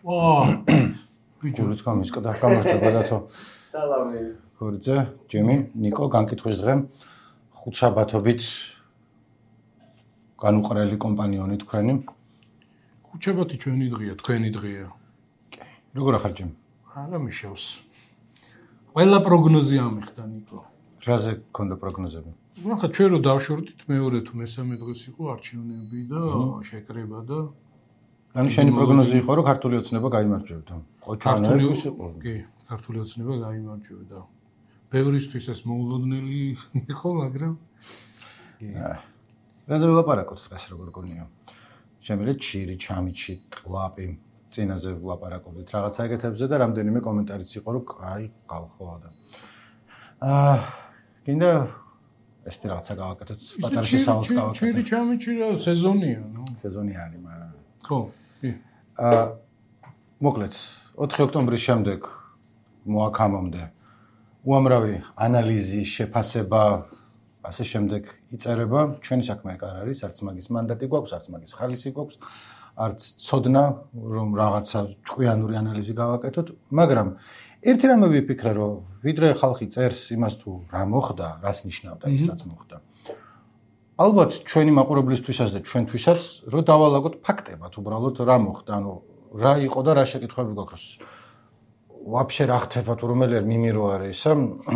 ბიჭუც გამისკდა გამარჯობა დათო. სალამი. გურჯა, ჯემი, ნიკო განკითხვის დღე ხუთშაბათობით განუყრელი კომპანიონი თქვენი. ხუთშაბათი ჩვენი დღეა, თქვენი დღეა. როგორ ახარ ჯემი? არა მიშავს. ყველა პროგნოზი ამიხდა ნიკო. რაზე გქონდა პროგნოზები? ახლა ჩვენ რო დავშორდით მეორე თუ მესამე დღეს იყო არჩევნები და შეკრება და ანუ შენი პროგნოზი იყო რომ ქართული ოცნება გაიმარჯვებდა. ქართული კი, ქართული ოცნება გაიმარჯვებდა. ბევრისთვის ეს მოულოდნელი იყო, მაგრამ რაზე ვლაპარაკოთ დღეს როგორ გონია? შემიძლია ჩირი, ჩამიჩი, ყლაპი, წინაზე ვლაპარაკობთ რაღაცა ეგეთებზე და რამდენიმე კომენტარიც იყო რომ აი ყავხოა და გინდა ეს რაღაცა გავაკეთოთ პატარა შესავალს გავაკეთოთ. ჩირი, ჩამიჩი რა სეზონია, ნუ. სეზონი არის, მაგრამ ხო, კი. მოკლედ 4 ოქტომბრის შემდეგ მოაქამამდე უამრავი ანალიზი, შეფასება, ასე შემდეგ იწერება. ჩვენი საქმე ეგ არ არის, არც მაგის მანდატი გვაქვს, არც მაგის ხალისი გვაქვს, არც ცოდნა, რომ რაღაცა ჭკვიანური ანალიზი გავაკეთოთ, მაგრამ ერთი რამე ვიფიქრე, რომ ვიდრე ხალხი წერს იმას თუ რა მოხდა, რას ნიშნავდა ის რაც მოხდა. ალბათ ჩვენი მაყურებლისთვისაც და ჩვენთვისაც რომ დავალაგოთ ფაქტებად, უბრალოდ რა მოხდა, ანუ რა იყო და რა შეკითხვები გვაქვს. ვაფშე რა ხდება თუ რომელი არ მიმირო არის ისა.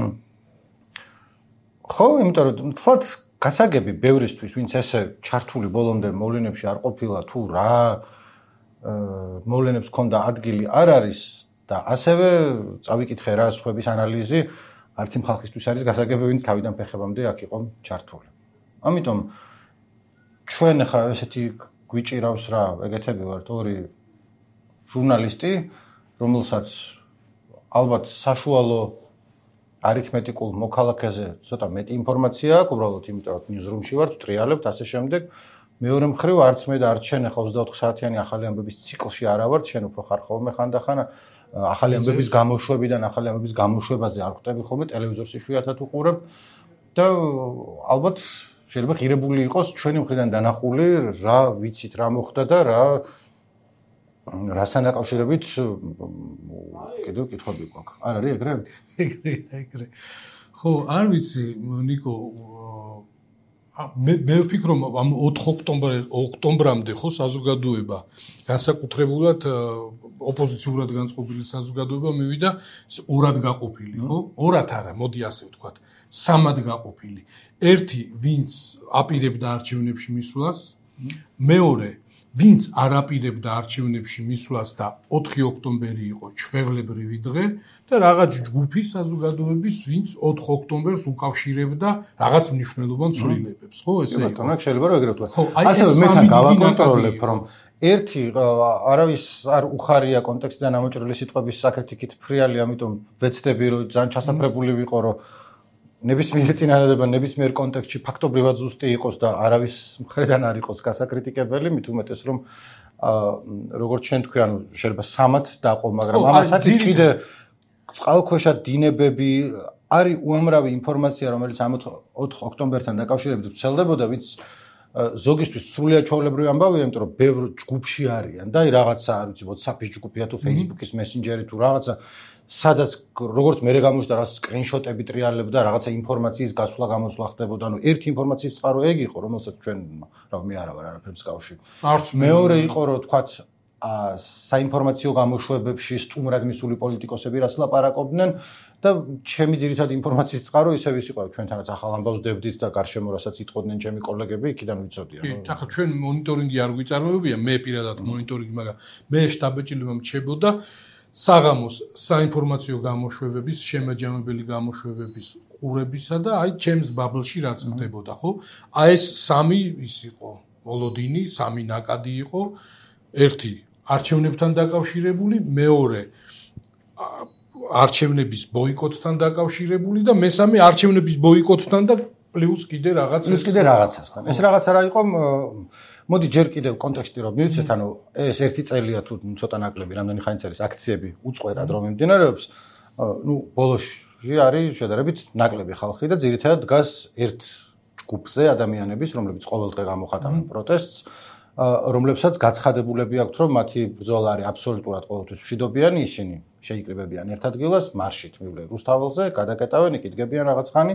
ხო, იმიტომ რომ თქვათ გასაგები ბევრისთვის, ვინც ესე ჩართული ბოლომდე მოვლენებში არ ყოფილა თუ რა მოვლენებს ქონდა ადგილი არ არის და ასევე წავიკითხე რა სხვების ანალიზი, არც იმ ხალხისთვის არის გასაგები, ვინც თავიდან ფეხებამდე აქ იყო ჩართული. ამიტომ ჩვენ ახლა ესეთი გვიჭირავს რა, ეგეთები ვართ ორი ჟურნალისტი, რომელსაც ალბათ საშუალო არითმეტიკულ მოქალაქეზე ცოტა მეტი ინფორმაცია აქვს, უბრალოდ იმიტომ რომ ნიუზრუმში ვართ, ტრიალებთ, ასე შემდეგ. მეორე მხრივ არც მე და არც შენ ახლა 24 საათიანი ახალი ამბების ციკლში არა ვართ, შენ უფრო ხარ ხოლმე ხანდახან ახალი ამბების გამოშვებიდან ახალი ამბების გამოშვებაზე არ ხვდები ხოლმე ტელევიზორს იშვიათად უყურებ და ალბათ შეიძლება ღირებული იყოს ჩვენი მხრიდან დანახული რა ვიცით რა მოხდა და რასთან დაკავშირებით კიდევ კითხვები გვაქვს. არ არის ეგრე? ეგრე. ხო, არ ვიცი, ნიკო, მე ვფიქრობ ამ 4 ოქტომბრამდე ხო საზოგადოება განსაკუთრებულად ოპოზიციურად განწყობილი საზოგადოება მივიდა ორად გაყოფილი, ხო? ორად არა, მოდი ასე ვთქვათ, სამად გაყოფილი. ერთი, ვინც აპირებდა არჩევნებში მისვლას, მეორე ვინც არ აპირებდა არჩევნებში მისვლას და 4 ოქტომბერი იყო ჩვეულებრივი დღე და რაღაც ჯგუფი საზოგადოების, ვინც 4 ოქტომბერს უკავშირებდა რაღაც მნიშვნელოვან ცვლილებებს, ხო, ესე იყო. ბატონო, შეიძლება რომ ეგრე ვთქვა. ასევე მე თან გავაკონტროლებ, რომ ერთი არავის არ უხარია კონტექსტიდან ამოჭრილი სიტყვების საკეთიქით ფრიალი, ამიტომ ვეცდები რომ ძალიან ჩასაფრებული ვიყო, რომ ნებისმიერ წინადადება ნებისმიერ კონტექსტში ფაქტობრივად ზუსტი იყოს და არავის მხრიდან არ იყოს გასაკრიტიკებელი, მით უმეტეს რომ როგორც შენ თქვი, ანუ შეიძლება სამად დაყო, მაგრამ ამასაც კიდე წყალქვეშა დინებები არის უამრავი ინფორმაცია, რომელიც ამ 4 ოქტომბერთან დაკავშირებით ვრცელდებოდა, ვინც ზოგისთვის სრულიად ჩვეულებრივი ამბავია, იმიტომ რომ ბევრ ჯგუფში არიან და რაღაცა, არ ვიცი, WhatsApp-ის ჯგუფია თუ Facebook-ის Messenger-ი თუ რაღაცა სადაც როგორც მე გამოჩნდა რა სკრინშოტები ტრიალებდა რაღაცა ინფორმაციის გასვლა გამოსვლა ხდებოდა. ანუ ერთი ინფორმაციის წყარო ეგ იყო, რომელსაც ჩვენ რა მე არა ვარ არაფერ მსგავსი. მეორე იყო რომ თქვათ საინფორმაციო გამოშვებებში სტუმრად მისული პოლიტიკოსები რას ლაპარაკობდნენ და ჩემი ძირითადი ინფორმაციის წყარო ისევ ის იყო, ჩვენთანაც ახალ ამბავს დებდით და გარშემო რასაც იტყოდნენ ჩემი კოლეგები, იქიდან ვიცოდია. კი, ახლა ჩვენ მონიტორინგი არ გვიწარმოებია, მე პირადად მონიტორინგი, მაგრამ მე შტაბ-ბეჭდილება მრჩებოდა საღამოს საინფორმაციო გამოშვებების, შემაჯამებელი გამოშვებების ყურებისა და აი ჩემს ბაბლში რაც ხდებოდა, ხო? აი ეს სამი ის იყო, მოლოდინი, სამი ნაკადი იყო. ერთი არჩევნებთან დაკავშირებული, მეორე არჩევნების ბოიკოტთან დაკავშირებული და მესამე არჩევნების ბოიკოტთან და პლუს კიდე რაღაცასთან. ეს რაღაცა რა იყო? მოდი ჯერ კიდევ კონტექსტი რომ მივიცეთ, ანუ ეს ერთი წელია თუ ცოტა ნაკლები, რამდენი ხანიც არის აქციები უწყვეტად რომ მიმდინარეობს, ნუ ბოლოში არის შედარებით ნაკლები ხალხი და ძირითადად დგას ერთ ჯგუფზე ადამიანების, რომლებიც ყოველდღე გამოხატავენ პროტესტს, რომლებსაც გაცხადებულები აქვთ, რომ მათი ბრძოლა არის აბსოლუტურად ყოველთვის მშვიდობიანი, ისინი შეიკრიბებიან ერთ ადგილას, მარშით მივლენ რუსთაველზე, გადაკეტავენ, იქ იდგებიან რაღაც ხანი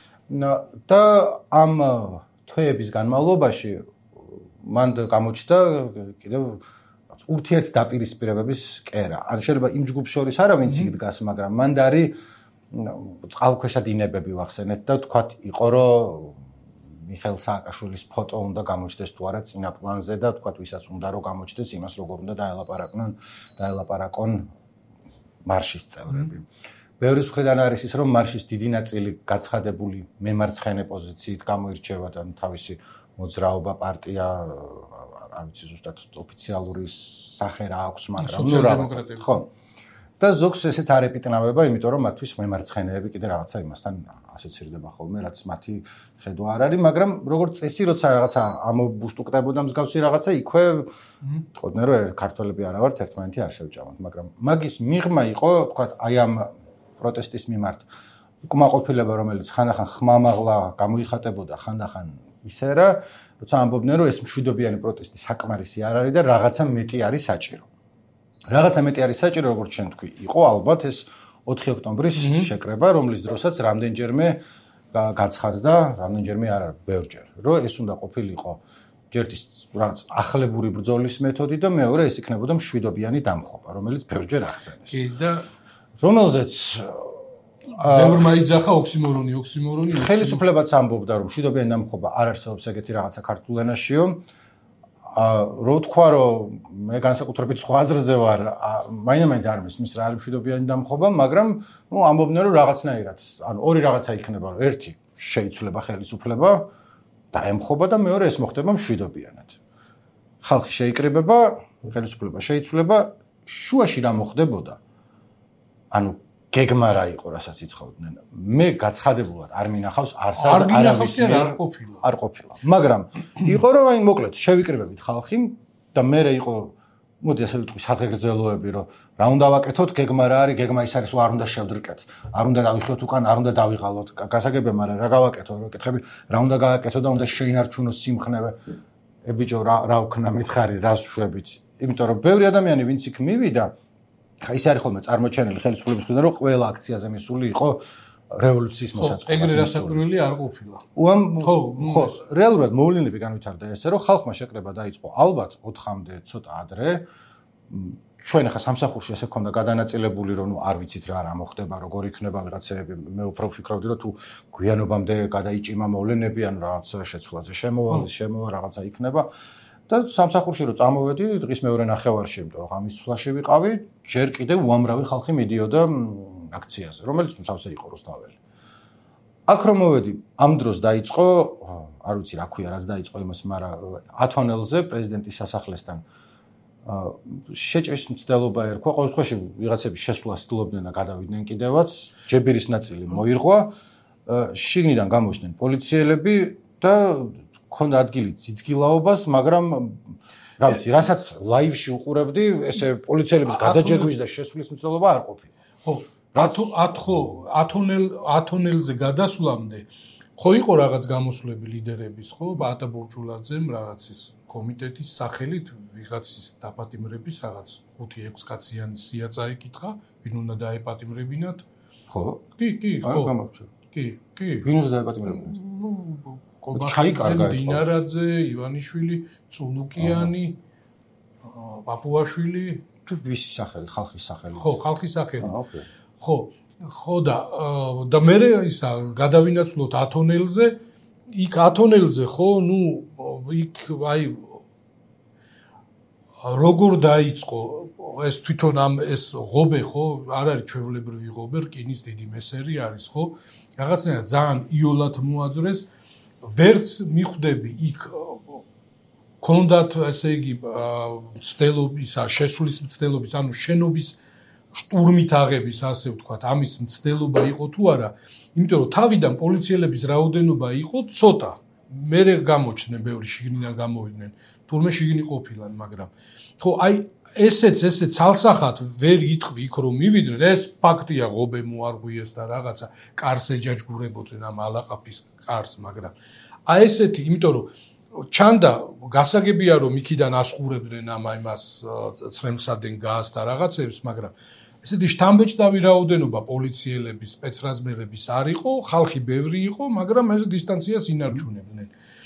და ამ თვეების განმავლობაში მან გამოჩნდა კიდევ ურთიერთდაპირისპირებების კერა. ან შეიძლება იმ ჯგუფს შორის არა ვინც იქ დგას, მაგრამ მან დარი წყალქვეშა დინებები ვახსენეთ და თქვათ იყო რომ მიხეილ სააკაშვილის ფოტო უნდა გამოჩნდეს თუ არა წინა პლანზე და თქვათ ვისაც უნდა რომ გამოჩნდეს იმას როგორ უნდა დაელაპარაკონ მარშის წევრები. ბევრის მხრიდან არის ის რომ მარშის დიდი ნაწილი გაცხადებული მემარცხენე პოზიციით გამოირჩევა და თავისი მოძრაობა პარტია არ ვიცი ზუსტად ოფიციალური სახე რა აქვს, მაგრამ ნუ რაღაცა ხო. და ზოგს ესეც არ ეპიტნავება, იმიტომ რომ მათთვის მემარცხენეები კიდე რაღაცა იმასთან ასოცირდება ხოლმე, რაც მათი ხედვა არ არის, მაგრამ როგორც წესი, როცა რაღაცა ამობუშტუკდებოდა მსგავსი რაღაცა, იქვე თქოდნენ რომ ქართველები არა ვართ, ერთმანეთი არ შევჭამოთ, მაგრამ მაგის მიღმა იყო, თქვათ, აი ამ პროტესტის მიმართ უკმაყოფილება, რომელიც ხანდახან ხმამაღლა გამოიხატებოდა, ხანდახან ისე რა, როცა ამბობდნენ რომ ეს მშვიდობიანი პროტესტი საკმარისი არ არის და რაღაცა მეტი არის საჭირო. რაღაცა მეტი არის საჭირო, როგორც შენ თქვი, იყო ალბათ ეს 4 ოქტომბრის შეკრება, რომლის დროსაც რამდენჯერმე გაცხადდა, რამდენჯერმე არა, ბევრჯერ, რომ ეს უნდა ყოფილიყო ჯერ ის რაღაც ახლებური ბრძოლის მეთოდი და მეორე ეს იქნებოდა მშვიდობიანი დამხობა, რომელიც ბევრჯერ ახსენეს. კი და რომელზეც ბევრმა იძახა ოქსიმორონი. ხელისუფლებაც ამბობდა, რომ მშვიდობიანი დამხობა არ არსებობს ეგეთი რაღაცა ქართულ ენაშიო. რო თქვა, რომ მე განსაკუთრებით სხვა აზრზე ვარ, მაინც არ მისმის რა არის მშვიდობიანი დამხობა, მაგრამ ნუ ამბობდნენ, რომ რაღაცნაირად, ანუ ორი რაღაცა იქნება, რომ ერთი შეიცვლება ხელისუფლება და ემხობა და მეორე ეს მოხდება მშვიდობიანად. ხალხი შეიკრიბება, ხელისუფლება შეიცვლება, შუაში რა მოხდებოდა? ანუ გეგმა რა იყო, რასაც ითხოვდნენ. მე გაცხადებულად არ მინახავს არ ყოფილა. მაგრამ იყო რომ აი მოკლედ შევიკრიბებით ხალხი და მე იყო მოდი ასე ვიტყვი სადღეგრძელოები რომ რა უნდა ვაკეთოთ, გეგმა რა არის, გეგმა ის არის რომ არ უნდა შევდრიკეთ, არ უნდა დავიხიოთ უკან, არ უნდა დავიღალოთ. გასაგებია, მაგრამ რა გავაკეთო, რა კითხები, რა უნდა გააკეთო და უნდა შეინარჩუნოს სიმხნევე. ბიჭო, რა ვქნა მითხარი, რას შვებით. იმიტომ რომ ბევრი ადამიანი ვინც იქ მივიდა ის არის ხოლმე წარმოჩენილი ხელისუფლების მხრიდან, რომ ყველა აქციაზე მისული იყო რევოლუციის მოსაწყობად. ეგრე რასაკვირველი არ ყოფილა. ხო, რეალურად მოვლენები განვითარდა ესე, რომ ხალხმა შეკრება დაიწყო ალბათ 4-მდე ცოტა ადრე. ჩვენ ახლა სამსახურში ესე ქონდა გადანაწილებული, რომ არ ვიცით რა მოხდება, როგორ იქნება ვიღაცები. მე უფრო ვფიქრობდი, რომ თუ გვიანობამდე გადაიჭიმა მოვლენები, ან რაღაცა შეცვლაზე შემოვა რაღაცა იქნება. და სამსახურში რო წამოვედი დღის მეორე ნახევარში, იმიტომ რომ ღამის ცვლაში ვიყავი, ჯერ კიდევ უამრავი ხალხი მიდიოდა აქციაზე, რომელიც მსავსე იყო რუსთაველი. აქ რომ მოვედი, ამ დროს დაიწყო, არ ვიცი რა ქვია, რაც დაიწყო იმას, მაგრამ ათონელზე პრეზიდენტის სასახლესთან შეჭრის მცდელობა ერქვა, ყოველ შემთხვევაში ვიღაცები შესვლას ცდილობდნენ და გადავიდნენ კიდევაც, ჯებირის ნაწილი მოირღვა, შიგნიდან გამოჩნდნენ პოლიციელები და ქონდა ადგილი ძიძგილაობას, მაგრამ რა ვიცი, რასაც ლაივში უყურებდი, ესე პოლიციელების გადაჯერვის და შესვლის მცდელობა არ ყოფილა. ხო, ათონელზე გადასვლამდე ხო იყო რაღაც გამოსვლები ლიდერების, ხო, ბატა ბურჯულაძემ რაღაცის კომიტეტის სახელით ვიღაცის დაპატიმრების რაღაც 5-6 კაციანი სია წაიკითხა, ვინ უნდა დაეპატიმრებინათ? ხო? კი, ხო. კი. ვინ უნდა დაეპატიმრებინათ? კობახიძე, დინარაძე, ივანიშვილი, წულუკიანი, პაპუაშვილი, ვისი სახელი, ხალხის სახელი. ხო, ხალხის სახელი. ხო და მე ისა გადავინაცვლოთ ათონელზე, იქ ათონელზე ხო, ნუ იქ აი როგორ დაიწყო ეს თვითონ ამ ეს ღობე ხო, არ არის ჩვეულებრივი ღობე, რკინის დიდი მესერი არის ხო? რაღაცნაირად ძალიან იოლად მოაძრეს ვერც მიხვდები იქ კონდათ ესე იგი მცდელობის, შესulis მცდელობის, ანუ შენობის შტურმით აღების, ასე ვთქვათ, ამის მცდელობა იყო თუ არა, იმიტომ რომ თავიდან პოლიციელების რაოდენობა იყო ცოტა. მერე გამოჩნდნენ, ბევრი შიგნიდან გამოვიდნენ, თურმე შიგნი ყოფილან, მაგრამ ხო, აი ესეც ცალსახად ვერ იტყვი იქ რომ მივიდნენ, ეს ფაქტია, ღობე მოარღვიეს და რაღაცა კარს ეჯაჯგურებოდნენ ამ ალაყაფის კარს, მაგრამ აი ესეთი, იმიტომ რომ ჩანდა გასაგებია რომ იქიდან ასხურებდნენ იმას ცრემსადენ გაზს და რაღაცებს, მაგრამ ესეთი შთამბეჭდავი რაოდენობა პოლიციელების, სპეცრაზმელების არ იყო, ხალხი ბევრი იყო, მაგრამ ეს დისტანციას ინარჩუნებდნენ.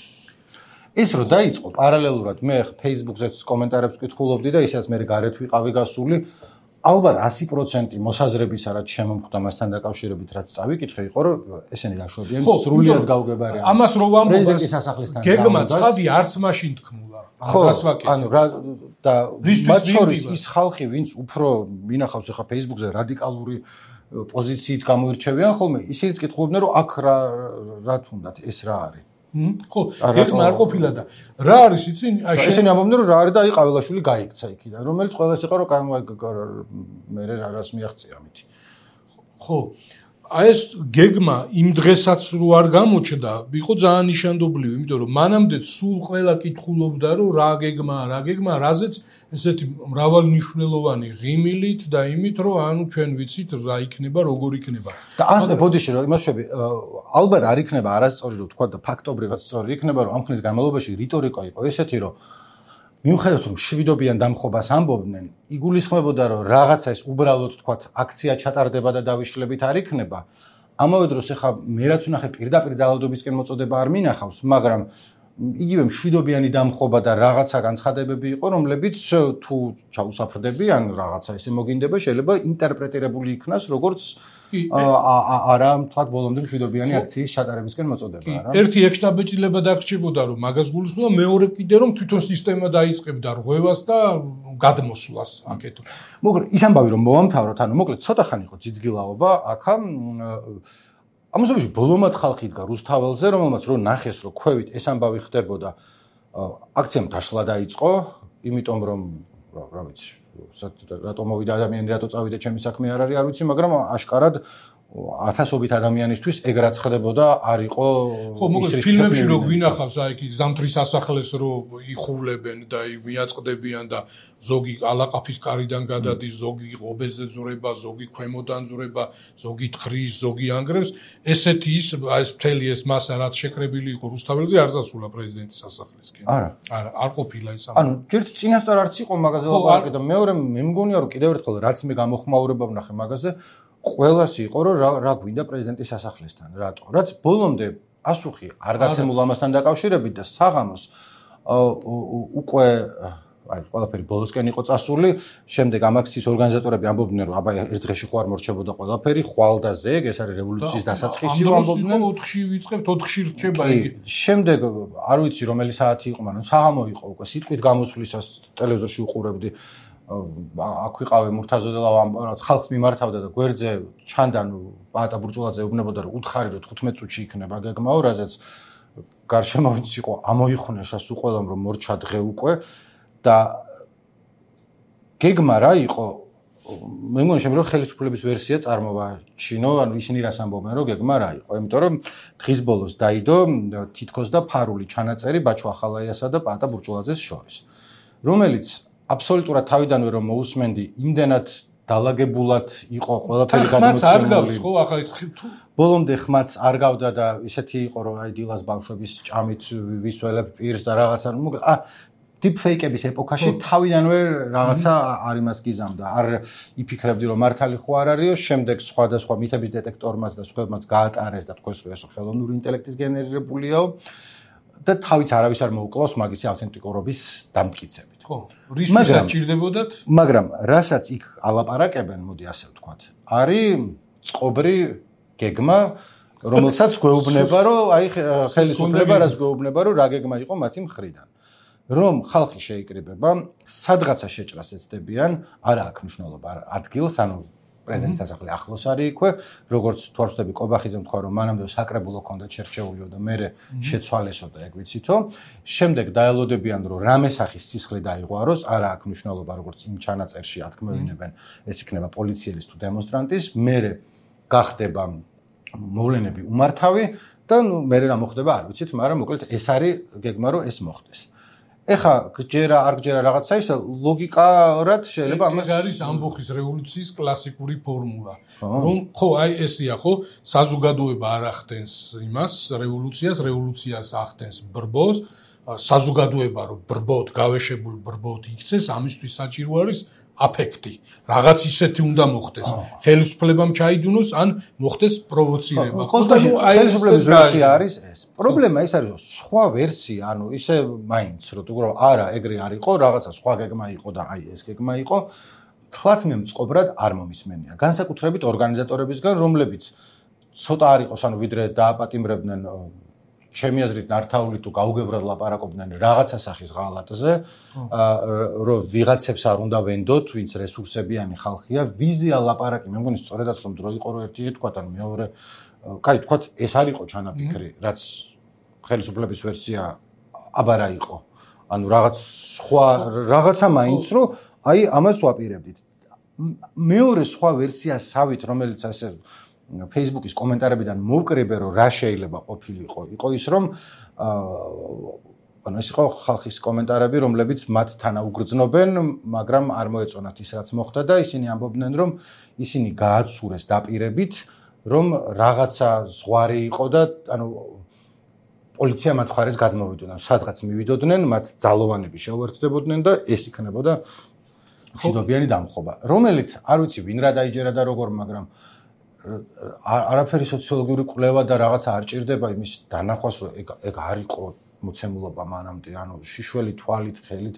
ეს რო დაიწყო პარალელურად მე Facebook-ზეც კომენტარებს ვკითხულობდი და ისედაც მე გარეთ ვიყავი გასული, ალბათ 100% მოსაზრების რაც შემომხვდა მასთან დაკავშირებით რაც წავიკითხე იყო რომ ესენი დაშვებიან სრულიად გაუგებარია. ამას რო ვამბობ პრეზიდენტის სასახლისთან. გეგმა ცხადი არც მაშინ თქმულა. რას ვაკეთებ? ანუ და მათ შორის ის ხალხი ვინც უფრო მინახავს ახლა Facebook-ზე რადიკალური პოზიციით გამოირჩევიან ხოლმე, ისინიც კითხულობდნენ რომ აქ რა თუნდათ ეს რა არის? ხო, გეგმა არ ყოფილა და რა არის იცი? ესენი ამბობდნენ რომ რა არის და აი ყაველაშვილი გაიქცა იქიდან, რომელიც ყველას იყო რომ მე რას მიაღწია ამითი. ხო, აი ეს გეგმა იმ დღესაც რო არ გამოჩნდა, იყო ძალიან ნიშანდობლივი, იმიტომ რომ მანამდე სულ ყველა კითხულობდა რომ რა გეგმა, რაზეც ესეთი მრავალნიშნულოვანი ღიმილით და იმით რომ ანუ ჩვენ ვიცით რა იქნება, როგორ იქნება. და ასე ბოდიში რომ იმას შვები, ალბათ არ იქნება არასწორი რომ თქვა და ფაქტობრივად სწორი იქნება რომ ამ ხნის განმავლობაში რიტორიკა იყო ესეთი რომ მიუხედავად რომ შვიდობიან დამხობას ამბობდნენ, იგულისხმებოდა რომ რაღაცა ეს უბრალოდ თქვა აქცია ჩატარდება და დავიშლებით არ იქნება. ამავე დროს ახლა მე რაც ვნახე პირდაპირ ძალადობისკენ მოწოდება არ მინახავს, მაგრამ იგივე მშვიდობიანი დამხობა და რაღაცა განცხადებები იყო, რომლებიც თუ ჩაუსაფრდებიან რაღაცა ესე მოგინდება, შეიძლება ინტერპრეტირებული იქნას როგორც არა თქვა ბოლომდე მშვიდობიანი აქციის ჩატარებისკენ მოწოდება, რა. ერთი ექსტაბეჭდილება დაგრჩებოდა რომ მაგას გულისხმობდა, მეორე კიდე რომ თვითონ სისტემა დაიწყებდა რღვევას და გადმოსვლას აქეთო. მოკლედ ის ამბავი რომ მოვამთავროთ, ანუ მოკლედ ცოტა ხანი იყო ძიძგილაობა აქა ამასობაში ბოლომად ხალხი იდგა რუსთაველზე, რომელმაც რო ნახეს რომ ქვევით ეს ამბავი ხდებოდა, აქციამ დაშლა დაიწყო, იმიტომ რომ რა ვიცი რატო მოვიდა ადამიანი, რატო წავიდა ჩემი საქმე არ არის, არ ვიცი, მაგრამ აშკარად ათასობით ადამიანისთვის ეგ რაც ხდებოდა არ იყო. ხო, მოკლედ ფილმებში რო გვინახავს აი იქ ზამთრის სასახლეს რო იხულებენ და მიაწყდებიან და ზოგი ალაყაფის კარიდან გადადის, ზოგი ღობეზე ძურება, ზოგი ქვემოდან ძურება, ზოგი თხრის, ზოგი ანგრევს, ესეთი ის მთელი ეს მასა რაც შეკრებილი იყო რუსთაველზე არ წასულა პრეზიდენტის სასახლისკენ. არა, არ ყოფილა ის ამბავი. ანუ ჯერ წინასწარ არც იყო მაგაზე ლაპარაკი და მეორე მე მგონია რომ კიდევ ერთხელ რაც მე გამოხმაურება ვნახე მაგაზე ყველას იყო რომ რა გვინდა პრეზიდენტის სასახლესთან, რატო? რაც ბოლომდე პასუხი არ გაცემულა ამასთან დაკავშირებით და საღამოს უკვე აი ყველაფერი ბოლოსკენ იყო წასული, შემდეგ ამ აქციის ორგანიზატორები ამბობდნენ რომ აბა ერთ დღეში ხო არ მორჩებოდა ყველაფერი, ხვალ და ზეგ, ეს არის რევოლუციის დასაწყისი ამბობდნენ. 4-ში ვიწყებთ, 4-ში რჩება იგი. შემდეგ არ ვიცი რომელი საათი იყო, მაგრამ საღამო იყო უკვე სიტყვით გამოსვლისას ტელევიზორში უყურებდი. აქ ვიყავე მურთაზოდელავ რაც ხალხს მიმართავდა და გვერდზე ჩანდა პაატა ბურჭულაძე უბნებოდა რომ უთხარი რომ 15 წუთში იქნება გეგმაო, რაზეც გარშემოვიც იყო ამოიხუნეშა სულ ყველამ რომ მორჩა დღე უკვე და გეგმა რა იყო მე მგონი შემიძლია რომ ხელისუფლების ვერსია წარმოვაჩინო, ანუ ისინი რას ამბობენ რომ გეგმა რა იყო, იმიტომ რომ დღის ბოლოს დაიდო თითქოს და ფარული ჩანაწერი ბაჩო ახალაიასა და პაატა ბურჭულაძეს შორის, რომელიც აბსოლუტურად თავიდანვე რომ მოусმენდი, იმდენად დალაგებულად იყო ყველაფერი გადმოცემული. ხმაც არ გავს ხო ახლა ის ბოლომდე ხმაც არ გავდა და ისეთი იყო რომ აი დილას ბავშვების ჭამით ვისველებ პირს და რაღაცა დიპფეიკების ეპოქაში თავიდანვე რაღაცა არ იმას გიზამდა, არ იფიქრებდი რომ მართალი ხო არ არისო, შემდეგ სხვადასხვა მითების დეტექტორმაც და სხვებმაც გაატარეს და თქვენს ეს ხელოვნური ინტელექტის გენერირებულიაო და თავიც არავის არ მოუკლავს მაგისი ავთენტიკურობის დამტკიცებით. ხო, რისთვისაც ჭირდებოდათ? მაგრამ რასაც იქ ალაპარაკებენ, მოდი ასე ვთქვათ, არის წყობრი გეგმა, რომელსაც გვეუბნება, რომ აი ხელისუფლება რაც გვეუბნება, რომ რა გეგმა იყო მათი მხრიდან. რომ ხალხი შეიკრიბება, სადღაცა შეჭრას ეცდებიან, არა აქვს მნიშვნელობა ადგილს, ანუ პრეზიდენტის სასახლე ახლოს არის იქვე, როგორც თუ არ ვცდები კობახიძემ თქვა, რომ მანამდე საკრებულო ჰქონდა შერჩეულიო და მე შეცვალესო და ეგ ვიცითო. შემდეგ დაელოდებიან, რომ რამე სახის სისხლი დაიღვაროს, არა აქვს მნიშვნელობა, როგორც იმ ჩანაწერში ათქმევინებენ, ეს იქნება პოლიციელის თუ დემონსტრანტის, მე გახდება მოვლენები უმართავი და მე რა მოხდება არ ვიცით, მაგრამ მოკლედ ეს არის გეგმა, რომ ეს მოხდეს. ეხა გჯერა არ გჯერა რაღაცა ისა ლოგიკურად შეიძლება ამას არის ამბოხის რევოლუციის კლასიკური ფორმულა. რომ ხო აი ესია ხო საზოგადოება არ ახდენს იმას რევოლუციას ახდენს ბრბოს, საზოგადოება რომ ბრბოთ, გავეშებულ ბრბოთ იქცეს, ამისთვის საჭირო არის აფექტი. რაღაც ისეთი უნდა მოხდეს. ხელისუფლებამ ჩაიდუნოს ან მოხდეს პროვოცირება. ხელისუფლების ვერსია არის ეს. პრობლემა ის არის, რომ სხვა ვერსია, ანუ ისე მაინც რომ არა, ეგრე არ იყო, რაღაცა სხვა გეგმა იყო და აი ეს გეგმა იყო, თლათ მე მწყობრად არ მომისმენია. განსაკუთრებით ორგანიზატორებისგან, რომლებიც ცოტა არ იყოს, ანუ ვიდრე დააპატიმრებდნენ ჩემი აზრით ნართაული თუ გაუგებრად ლაპარაკობდნენ რაღაცა სახის ღალატზე, რომ ვიღაცებს არ უნდა ვენდოთ, ვინც რესურსებიანი ხალხია, ვიზია ლაპარაკი, მე მგონი სწორედაც რომ დრო იყო, რომ ერთი ეთქვა, ან მეორე, კაი, თქვა, ეს არ იყო ჩანაფიქრი, რაც ხელისუფლების ვერსია აბარა იყო. ანუ რაღაც სხვა რაღაცა მაინც, რომ აი ამას ვაპირებდით. მეორე სხვა ვერსიასავით, რომელიც ასე Facebook-ის კომენტარებიდან მოვკრიბე, რომ რა შეიძლება ყოფილიყო, იყო ის, რომ ანუ ეს იყო ხალხის კომენტარები, რომლებიც მათ თანაუგრძნობენ, მაგრამ არ მოეწონათ ის, რაც მოხდა და ისინი ამბობდნენ, რომ ისინი გააცურეს დაპირებით, რომ რაღაცა ზღვარი იყო და ანუ პოლიცია მათ მხარეს გადმოვიდოდა, სადღაც მივიდოდნენ, მათ ძალოვანები შეუერთდებოდნენ და ეს იქნებოდა მშვიდობიანი დამხობა, რომელიც არ ვიცი ვინ რა დაიჯერა და როგორ, მაგრამ არაფერი სოციოლოგიური კვლევა და რაღაცა არ ჭირდება იმის დანახვას, რომ ეგ არ იყო მოცემულობა მანამდე, ანუ შიშველი თვალით, ხელით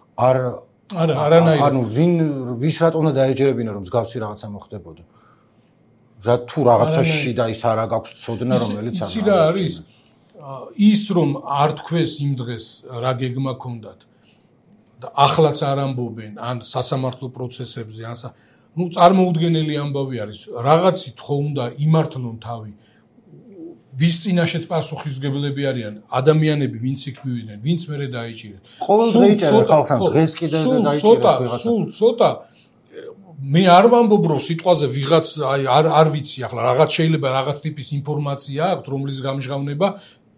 ანუ ვის რატომ უნდა დაეჯერებინა, რომ მსგავსი რაღაცა მოხდებოდა. რა თუ რაღაცაში და ის არა გაქვს ცოდნა, რომელიც იცი რა არის? ის რომ არ თქვეს იმ დღეს რა გეგმა ქონდათ და ახლაც არ ამბობენ ან სასამართლო პროცესებზე ან ну წარმოუდგენელი ამბავი არის რაღაცით ხო უნდა იმართლონ თავი ვის წინაშეც პასუხისმგებლები არიან ადამიანები ვინც იქ მივიდნენ ვინც მერე დაიჭირეს ყოველდღე იჭერა ხალხთან დღეს კიდე დაიჭირეს სულ ცოტა მე არ ვამბობ რომ სიტყვაზე ვიღაც არ ვიცი ახლა რაღაც შეიძლება რაღაც ტიპის ინფორმაცია აქვს რომლის გამჟღავნება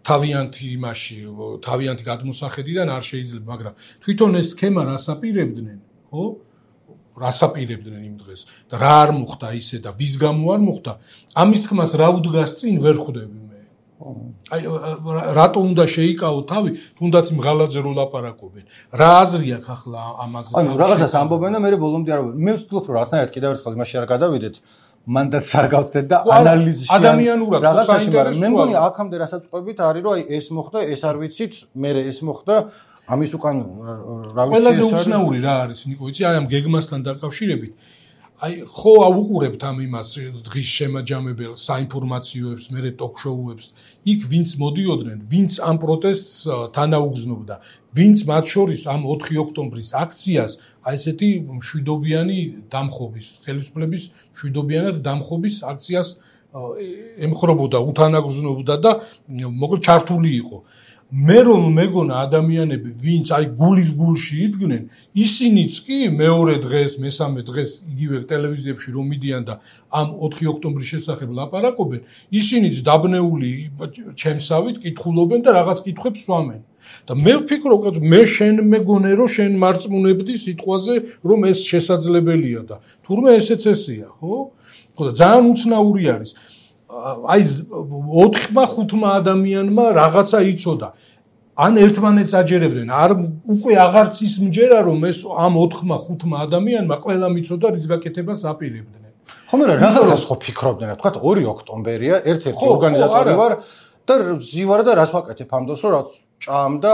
თავიანთი გადმოსახედიდან არ შეიძლება მაგრამ თვითონ ეს სქემა რას აპირებდნენ ხო რას აპირებდნენ იმ დღეს და რა არ მოხდა ისე და ვის გამო არ მოხდა ამის თქმას რა უდგას წინ ვერ ხვდები მე აი რატო უნდა შეიკავო თავი თუნდაც იმ ღალატზე რო ლაპარაკობენ რა აზრი აქვს ახლა ამაზე ანუ რაღაცას ამბობენ და მე ბოლომდე არ მე ვცდილობ რომ რაღაცნაირად კიდევ ერთხელ იმაში არ გადავიდეთ მანდაც არ გავხდეთ და ანალიზში ადამიანურად საინტერესოა მე მგონი აქამდე რასაც ყვებით არის რომ აი ეს მოხდა ეს არ ვიცით მე ეს მოხდა ამის უკან რა ვიცი ყველაზე უცნაური რა არის ნიკო იცი აი ამ გეგმასთან დაკავშირებით აი ხო აუყურებთ ამ იმას დღის შემაჯამებელ საინფორმაციოებს მერე ტოქ-შოუებს იქ ვინც მოდიოდნენ ვინც ამ პროტესტს თანაუგრძნობდა ვინც მათ შორის ამ 4 ოქტომბრის აქციას აი ესეთი მშვიდობიანი დამხობის ხელისუფლების მშვიდობიანად დამხობის აქციას ემხრობოდა უთანაგრძნობდა და მოკლედ ჩართული იყო მე რომ მეგონა ადამიანები ვინც აი გულის გულში იდგნენ ისინიც კი მეორე დღეს მესამე დღეს იგივე ტელევიზიებში რომ მიდიან და ამ 4 ოქტომბრის შესახებ ლაპარაკობენ ისინიც დაბნეული ჩემსავით კითხულობენ და რაღაც კითხვებს სვამენ და მე ვფიქრობ მე შენ მეგონე რომ შენ მარწმუნებდი სიტყვაზე რომ ეს შესაძლებელია და თურმე ესეც ესეა ხო და ძალიან უცნაური არის აი 4-5 ადამიანმა რაღაცა იცოდა ან ერთმანეთს აჯერებდნენ არ უკვე აღარც ის მჯერა რომ ეს ამ 4-5 ადამიანმა ყველა მიცოდა რის გაკეთებას აპირებდნენ ხო მე რაღაცას ხო ფიქრობდნენ თქვა 2 ოქტომბერია ერთ-ერთი ორგანიზატორი ვარ და ზივარ და რას ვაკეთებ ამ დროს რომ რაც ჭამდა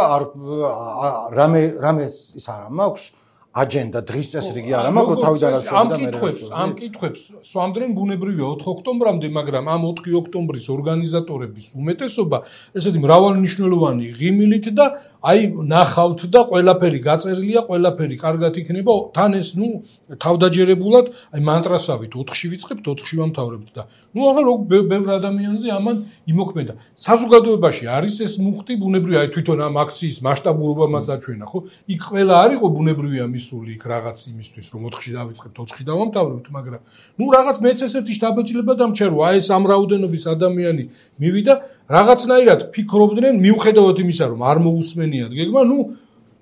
რამე ის არა მაქვს აჯენდა დღის წესრიგი არა მაქვს თავიდან რა ამ კითხვებს სვამდნენ ბუნებრივია 4 ოქტომბრამდე მაგრამ ამ 4 ოქტომბრის ორგანიზატორების უმეტესობა ესეთი მრავალნიშნულოვანი ღიმილით და აი ნახავთ და ყველაფერი გაწერილია ყველაფერი კარგად იქნება თან ეს ნუ თავდაჯერებულად აი მანტრასავით 4-ში ვიწყებთ 4-ში ვამთავრებთ და ნუ აღარ ბევრ ადამიანზე ამან იმოქმედა საზოგადოებაში არის ეს მუხტი ბუნებრივია აი თვითონ ამ აქციის მასშტაბურობამაც აჩვენა ხო იქ ყველა არ იყო ბუნებრივია სული იქ რაღაც იმისთვის რომ 4-ში დავიწყებთ 4-ში დავამთავრებთ მაგრამ ნუ რაღაც მეც ესეთი შთაბეჭდილება დამჩერო აი ეს ამ რაოდენობის ადამიანი მივიდა რაღაცნაირად ფიქრობდნენ მიუხედავად იმისა რომ არ მოусმენიათ გეგმა ნუ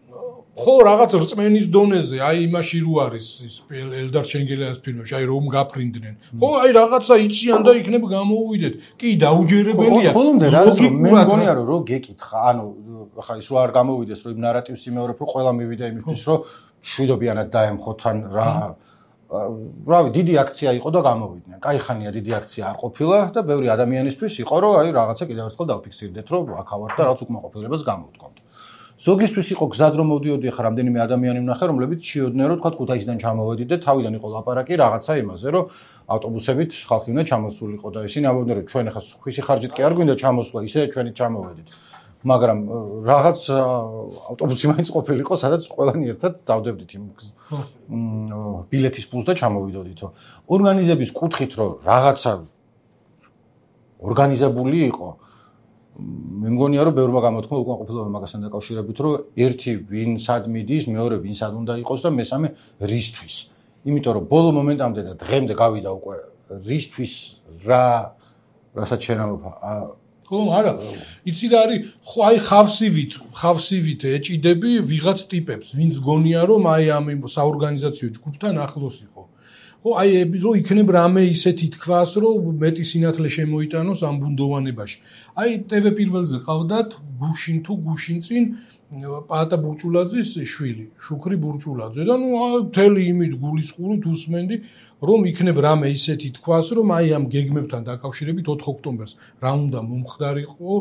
ხო, რაღაც რწმენის დონეზე, აი იმაში რო არის ის ელდარ შენგელიანის ფილმებში, აი რომ გაფრინდნენ. ხო, აი რაღაცა იციან და იქნებ გამოუვიდეთ. კი, დაუჯერებელია. ბოლომდე რა მე მგონია რომ გეკითხა, ანუ ხა ის რო არ გამოვიდეს, რომ იმ ნარატივს იმეორებ, რომ ყველა მივიდა იმისთვის, რომ შვიდობიანად დაემხოთ ან რა რავი, დიდი აქცია იყო და გამოვიდნენ. კაიხანია დიდი აქცია არ ყოფილა და ბევრი ადამიანისთვის იყო, რომ აი რაღაცა კიდევ ერთხელ დავფიქსირდეთ, რომ აქ ავარ და რაღაც უკმაყოფილებას გამოვთქვამთ. ზოგისთვის იყო გზად რომ მოვდიოდი, ახლა რამდენიმე ადამიანი ვნახე, რომლებიც ჩიოდნენ, რომ თქვა ქუთაისიდან ჩამოვედით და თავიდან იყო ლაპარაკი რაღაცა იმაზე, რომ ავტობუსებით ხალხი უნდა ჩამოსულიყო და ისინი ამბობდნენ, რომ ჩვენ ახლა ხისი ხარჯით კი არ გვინდა ჩამოსვლა, ისე ჩვენი ჩამოვედით. მაგრამ რაღაც ავტობუსი მაინც ყოფილიყო, სადაც ყველანი ერთად დავდებდით იმ ბილეთის პულს და ჩამოვიდოდითო. ორგანიზების კუთხით რომ რაღაცა ორგანიზებული იყო, მე მგონია რომ ბევრმა გამოთქმა უკმაყოფილება მაგასთან დაკავშირებით, რომ ერთი ვინ სად მიდის, მეორე ვინ სად უნდა იყოს და მესამე რისთვის. იმიტომ რომ ბოლო მომენტამდე და დღემდე გავიდა უკვე რისთვის რასაც შერავა ხო, არა. იცი რა არის, ხო აი ხავსივით ეჭიდები ვიღაც ტიპებს, ვინც გონია რომ აი ამ საორგანიზაციო ჯგუფთან ახლოს იყო. ხო, აი რომ იქნებ რამე ისეთი თქვას, რომ მეტი სინათლე შემოიტანოს ამ ბუნდოვანებაში. აი TV პირველზე ყავდათ გუშინწინ პაატა ბურჭულაძის შვილი, შუქრი ბურჭულაძე და ნუ მთელი იმით გულისყურით უსმენდი რომ იქნებ რამე ისეთი თქვას, რომ აი ამ გეგმებთან დაკავშირებით 4 ოქტომბერს რა უნდა მომხდარიყო,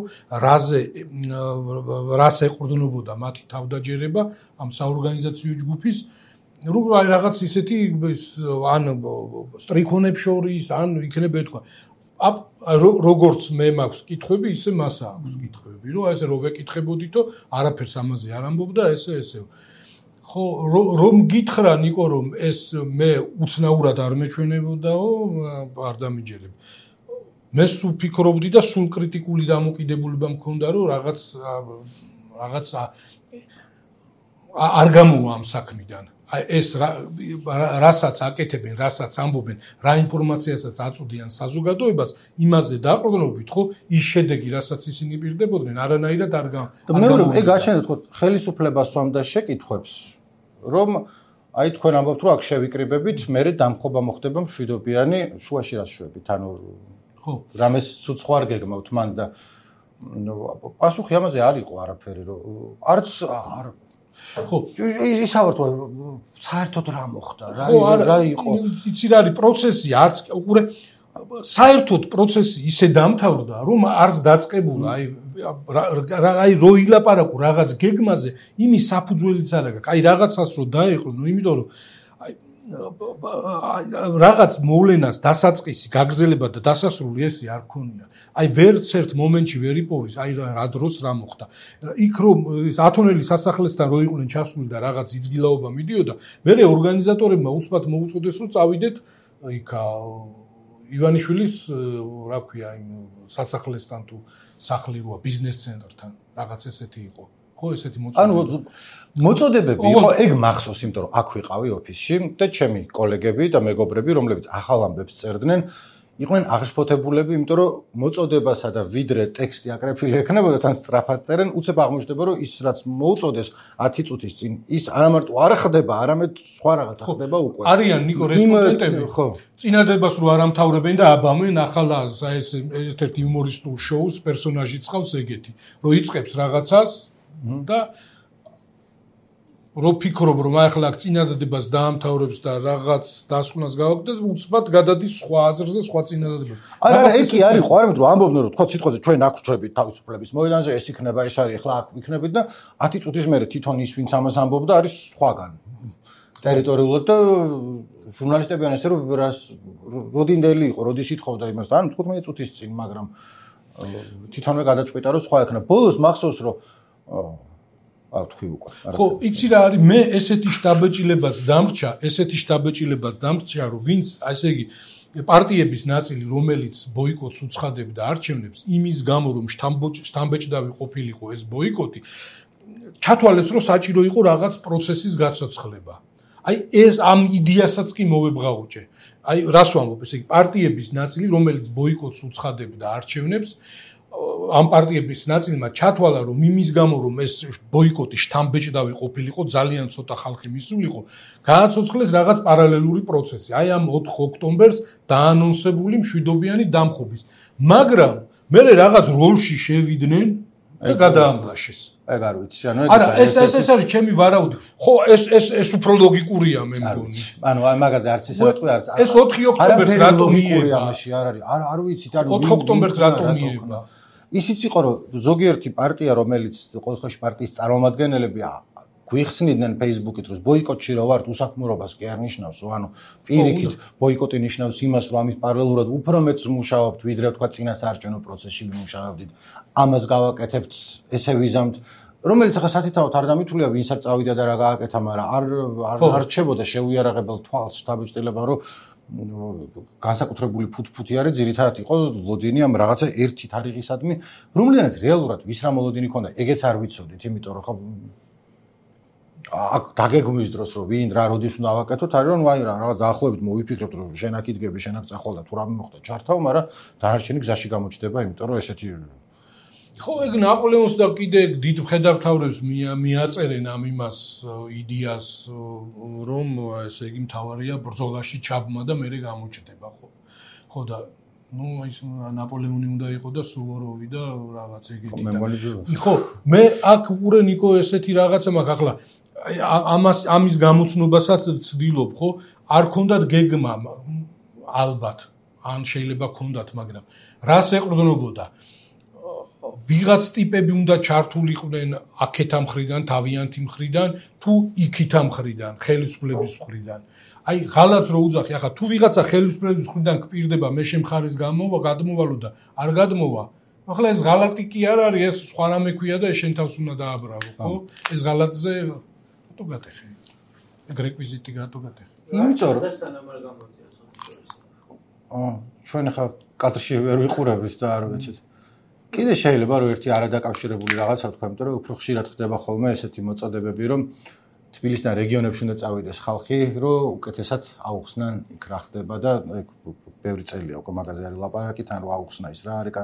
რას ეყრდნობოდა მათი თავდაჯერება ამ საორგანიზაციო ჯგუფის, რომ აი რაღაც ისეთი ან სტრიქონებს შორის, ან იქნებ ეთქვა. როგორც მე მაქვს კითხვები, ისე მას აქვს კითხვები, რომ აი ესე რო ვეკითხებოდითო, არაფერს ამაზე არ ამბობდა, ესე. ხო, რომ გითხრა ნიკო, რომ ეს მე უცნაურად არ მეჩვენებოდაო, არ დამიჯერებ. მე სულ ფიქრობდი და სულ კრიტიკული დამოკიდებულება მქონდა, რომ რაღაც არ გამოვა ამ საქმიდან. აი ეს რასაც აკეთებენ, რასაც ამბობენ, რა ინფორმაციასაც აწვდიან საზოგადოებას, იმაზე დაყრდნობით, ხო, ის შედეგი, რასაც ისინი პირდებოდნენ, არანაირად არ გამოვიდა. ეგ გაჩნდა თქო, ხელისუფლებას სვამდა შეკითხვებს, რომ აი თქვენ ამბობთ, რომ აქ შევიკრიბებით, მერე დამხობა მოხდება მშვიდობიანი, შუაში რას შვებით, ანუ ხო, რამეს ცუცხო არ გეგმავთ მან და პასუხი ამაზე არ იყო არაფერი, რომ არც ხო, ისავართ საერთოდ რა მოხდა, რა იყო. იცი რა არის პროცესი, არც უყურე საერთოდ პროცესი ისე დამთავრდა, რომ არც დაწყებულა, აი რო ილაპარაკო რაღაც გეგმაზე, იმის საფუძველიც არ აქვს. აი რაღაცას რო დაეყო, იმიტომ რომ რაღაც მოვლენას დასაწყისი, გაგრძელება და დასასრული ესე არ ქონია. აი ვერც ერთ მომენტში ვერ იპოვის, აი რა დროს რა მოხდა. იქ რომ ათონელის სასახლესთან რო იყვნენ ჩასული და რაღაც იძგილაობა მიდიოდა, მერე ორგანიზატორებმა უცბად მოუწოდეს, რომ წავიდეთ იქ ივანიშვილის, რა ქვია, იმ სასახლესთან თუ სახლი როა ბიზნეს ცენტრთან, რაღაც ესეთი იყო. ხო, ესეთი მოწოდებები. ანუ მოწოდებები იყო, ეგ მახსოვს, იმიტომ რომ აქ ვიყავი ოფისში და ჩემი კოლეგები და მეგობრები, რომლებიც ახალ ამბებს წერდნენ, იყვნენ აღშფოთებულები, იმიტომ რომ მოწოდებასა და ვიდრე ტექსტი აკრეფილი ექნებოდა, თან სწრაფად წერენ, უცებ აღმოჩნდება, რომ ის რაც მოუწოდეს 10 წუთის წინ, ის არამარტო არ ხდება, არამედ სხვა რაღაცა ხდება უკვე. არიან ნიკო რესპონდენტები, ხო. წინადადებას რო არ ამთავრებენ და აბამენ ახალ ეს ერთ-ერთ იუმორისტულ შოუს პერსონაჟიც ყავს ეგეთი, რომ იწყებს რაღაცას და რო ფიქრობ რომ ახლა წინადადებას დაამთავრებს და რაღაც დასკვნას გავაკეთებ და უცბად გადადის სხვა აზრზე, სხვა წინადადებას. არა, ეს კი არის, ხო, არამედ რომ ამბობდნენ რომ თქვა სიტყვაზე ჩვენ აქ ვჩვევით თავისუფლების მოედანზე, ეს იქნება, ეს არის, ახლა აქ ვიქნებით და 10 წუთის მერე თვითონ ის ვინც ამას ამბობდა არის სხვაგან. ტერიტორიულად და ჟურნალისტებიან ესე რომ როდინდელი იყო, როდის ითხოვდა იმას და ანუ 15 წუთის წინ, მაგრამ თვითონვე გადაწყვიტა რომ სხვა იქნება. ბოლოს მახსოვს რომ თქვი უკვე. ხო, იცი რა არის, მე ესეთი შტაბეჭილებაც დამრჩა, რომ ვინც, ასე იგი, პარტიების ნაწილი, რომელიც ბოიკოტს უცხადებდა არჩევნებს, იმის გამო, რომ შტამბეჭდავი ყოფილიყო ეს ბოიკოტი, ჩათვალეს, რომ საჭირო იყო რაღაც პროცესის გაცოცხლება. აი ეს ამ იდეასაც კი მოვებღაუჭე. აი რას ვამბობ, ესე იგი, პარტიების ნაწილი, რომელიც ბოიკოტს უცხადებდა არჩევნებს, ამ პარტიების ნაწილმა ჩათვალა, რომ იმის გამო, რომ ეს ბოიკოტი შთამბეჭდავი ყოფილიყო, ძალიან ცოტა ხალხი მისულიყო, გააცოცხლეს რაღაც პარალელური პროცესი. აი ამ 4 ოქტომბერს დაანონსებული მშვიდობიანი დამხობის. მაგრამ მე რაღაც როლში შევიდნენ და გადაამლაშეს. ეგ არ ვიცი, არა, ეს არის ჩემი ვარაუდი. ხო, ეს უფრო ლოგიკურია მე მგონი. ანუ აი მაგაზე არც ისე ვიტყვი, არც. ეს 4 ოქტომბერს რატომ მიება? არ ვიცი, ანუ 4 ოქტომბერს რატომ მიება? ისიც იყო, რომ ზოგიერთი პარტია, რომელიც ყოველთვის პარტიის წარმომადგენლები გვიხსნიდნენ Facebook-ით, რომ ბოიკოტში რო ვართ, უსაქმურობას კი არ ნიშნავს, ანუ პირიქით ბოიკოტი ნიშნავს იმას, რომ ამის პარალელურად უფრო მეც მუშაობთ, ვიდრე თქვა წინა საარჩევნო პროცესში ვიმუშავდით. ამას გავაკეთებთ, ესე ვიზამთ, რომელიც ახლა სათითაოდ არ დამითვლია, ვინსაც წავიდა და რა გააკეთა, მაგრამ არ რჩებოდა შეუიარაღებელ თვალს შთაბეჭდილება, რომ განსაკუთრებული ფუთფუთი არის, ძირითადად იყო ლოდინი ამ რაღაცა ერთი თარიღისადმი, რომლიდანაც რეალურად ვის რა მოლოდინი ქონდა, ეგეც არ ვიცოდით, იმიტომ რომ ხო აქ დაგეგმვის დროს რომ ვინ რა როდის უნდა ავაკეთოთ, არის რომ აი რაღაც დაახლოებით მოვიფიქრებთ, რომ შენ აქ იდგები, შენ აქ წახვალ და თუ რამე მოხდა ჩართავ, მაგრამ დანარჩენი გზაში გამოჩნდება, იმიტომ რომ ესეთი ხო, ეგ ნაპოლეონს და კიდე დიდ მხედართმთავრებს მიაწერენ ამ იმას იდეას, რომ ესე იგი მთავარია ბრძოლაში ჩაბმა და მერე გამოჩნდება, ხო და ის ნაპოლეონი უნდა იყო და სუვოროვი და რაღაც ეგეთი და ხო, მე აქ უყურე ნიკო ესეთი რაღაცა მაქვს ახლა ამის გამოცნობასაც ვცდილობ, ხო? არ ქონდათ გეგმა ალბათ, ან შეიძლება ქონდათ, მაგრამ რას ეყრდნობოდა? ვიღაც ტიპები უნდა ჩართულიყვნენ აქეთა მხრიდან, თავიანთი მხრიდან, თუ იქითა მხრიდან, ხელისუფლების მხრიდან. აი, ღალატს რო უძახი, ახლა თუ ვიღაცა ხელისუფლების მხრიდან გპირდება, მე შემხარის გადმოვალო და არ გადმოვა. ახლა ეს ღალატი კი არ არის, ეს სხვა რამე ქვია და ეს შენ თავს უნდა დააბრალო, ხო? ეს ღალატზე რატო გატეხე? ეგ რეკვიზიტი რატო გატეხე? იმიტომ რომ დასანამ არ გამოწიოს ხო? ჩვენ ახლა კადრში ვერ ვიყურებთ და არ ვიცით. კიდე შეიძლება რომ ერთი არადაკავშირებული რაღაცა თქვა, იმიტომ რომ უფრო ხშირად ხდება ხოლმე ესეთი მოწოდებები, რომ თბილისიდან რეგიონებში უნდა წავიდეს ხალხი, რომ უკეთესად აუხსნან იქ რა ხდება და ბევრი წელია უკვე მაგაზე არის ლაპარაკი, თან რომ აუხსნა ის რა არის კარ.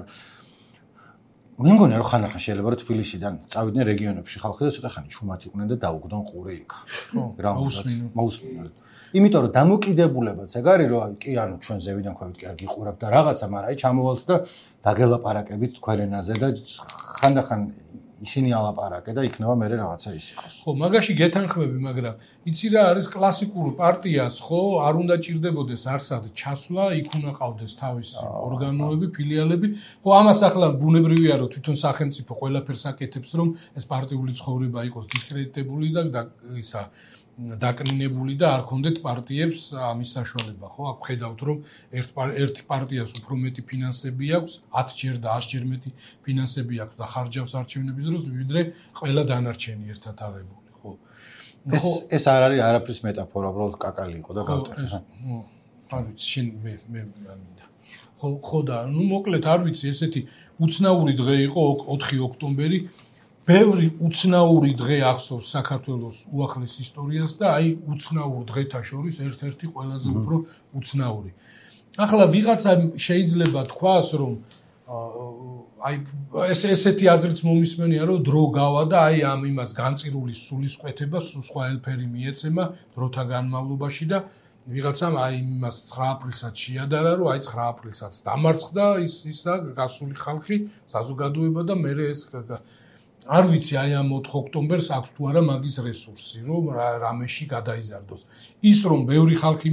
მე მგონია რომ ხანდახან შეიძლება რომ თბილისიდან წავიდნენ რეგიონებში ხალხი და ცოტა ხანი ჩუმად იყვნენ და დაუგდონ ყური იქ. რა მოусმინო. იმიტომ რომ დამოკიდებულებაც ეგ არის რომ კი ანუ ჩვენ ზევიდან ქვევით კი არ გიყურებთ და რაღაცა, მაგრამ აი ჩამოვალთ და დაგელაპარაკებით თქვენ ენაზე და ხანდახან ისინი ალაპარაკე და იქნება მე რაღაცა ის იყოს. ხო, მაგაში გეთანხმები, მაგრამ იცი რა არის კლასიკურ პარტიას, ხო, არ უნდა ჭირდებოდეს არსად ჩასვლა, იქ უნდა ყავდეს თავისი ორგანოები, ფილიალები. ხო, ამას ახლა ბუნებრივია რომ თვითონ სახელმწიფო ყველაფერს აკეთებს, რომ ეს პარტიული ცხოვრება იყოს დისკრედიტებული და ისა დაკნინებული და არ ქონდეთ პარტიებს ამის საშუალება, ხო? აქ ხედავთ, რომ ერთ პარტიას უფრო მეტი ფინანსები აქვს, 10 ჯერ და 100 ჯერ მეტი ფინანსები აქვს და ხარჯავს არჩევნების დროს, ვიდრე ყველა დანარჩენი ერთად აღებული, ხო? ეს არ არის არაფრის მეტაფორა, უბრალოდ კაკალი იყო და გავტეხა. არ ვიცი, შენ მე ამინდა. ხო და ნუ მოკლედ არ ვიცი, ესეთი უცნაური დღე იყო 4 ოქტომბერი. ბევრი უცნაური დღე ახსოვს საქართველოს უახლეს ისტორიას და აი უცნაურ დღეთა შორის ერთ-ერთი ყველაზე უფრო უცნაური. ახლა ვიღაცა შეიძლება თქვას, რომ აი ესეთი აზრიც მომისმენია, რომ დრო გავა და აი ამ იმას განწირული სულისკვეთება სხვა ელფერი მიეცემა დროთა განმავლობაში და ვიღაცამ აი იმას 9 აპრილსაც შეადარა, რომ აი 9 აპრილსაც დამარცხდა ისა გასული ხალხი, საზოგადოება და მე ეს არ ვიცი აი ამ 4 ოქტომბერს აქვს თუ არა მაგის რესურსი, რომ რამეში გადაიზარდოს. ის რომ ბევრი ხალხი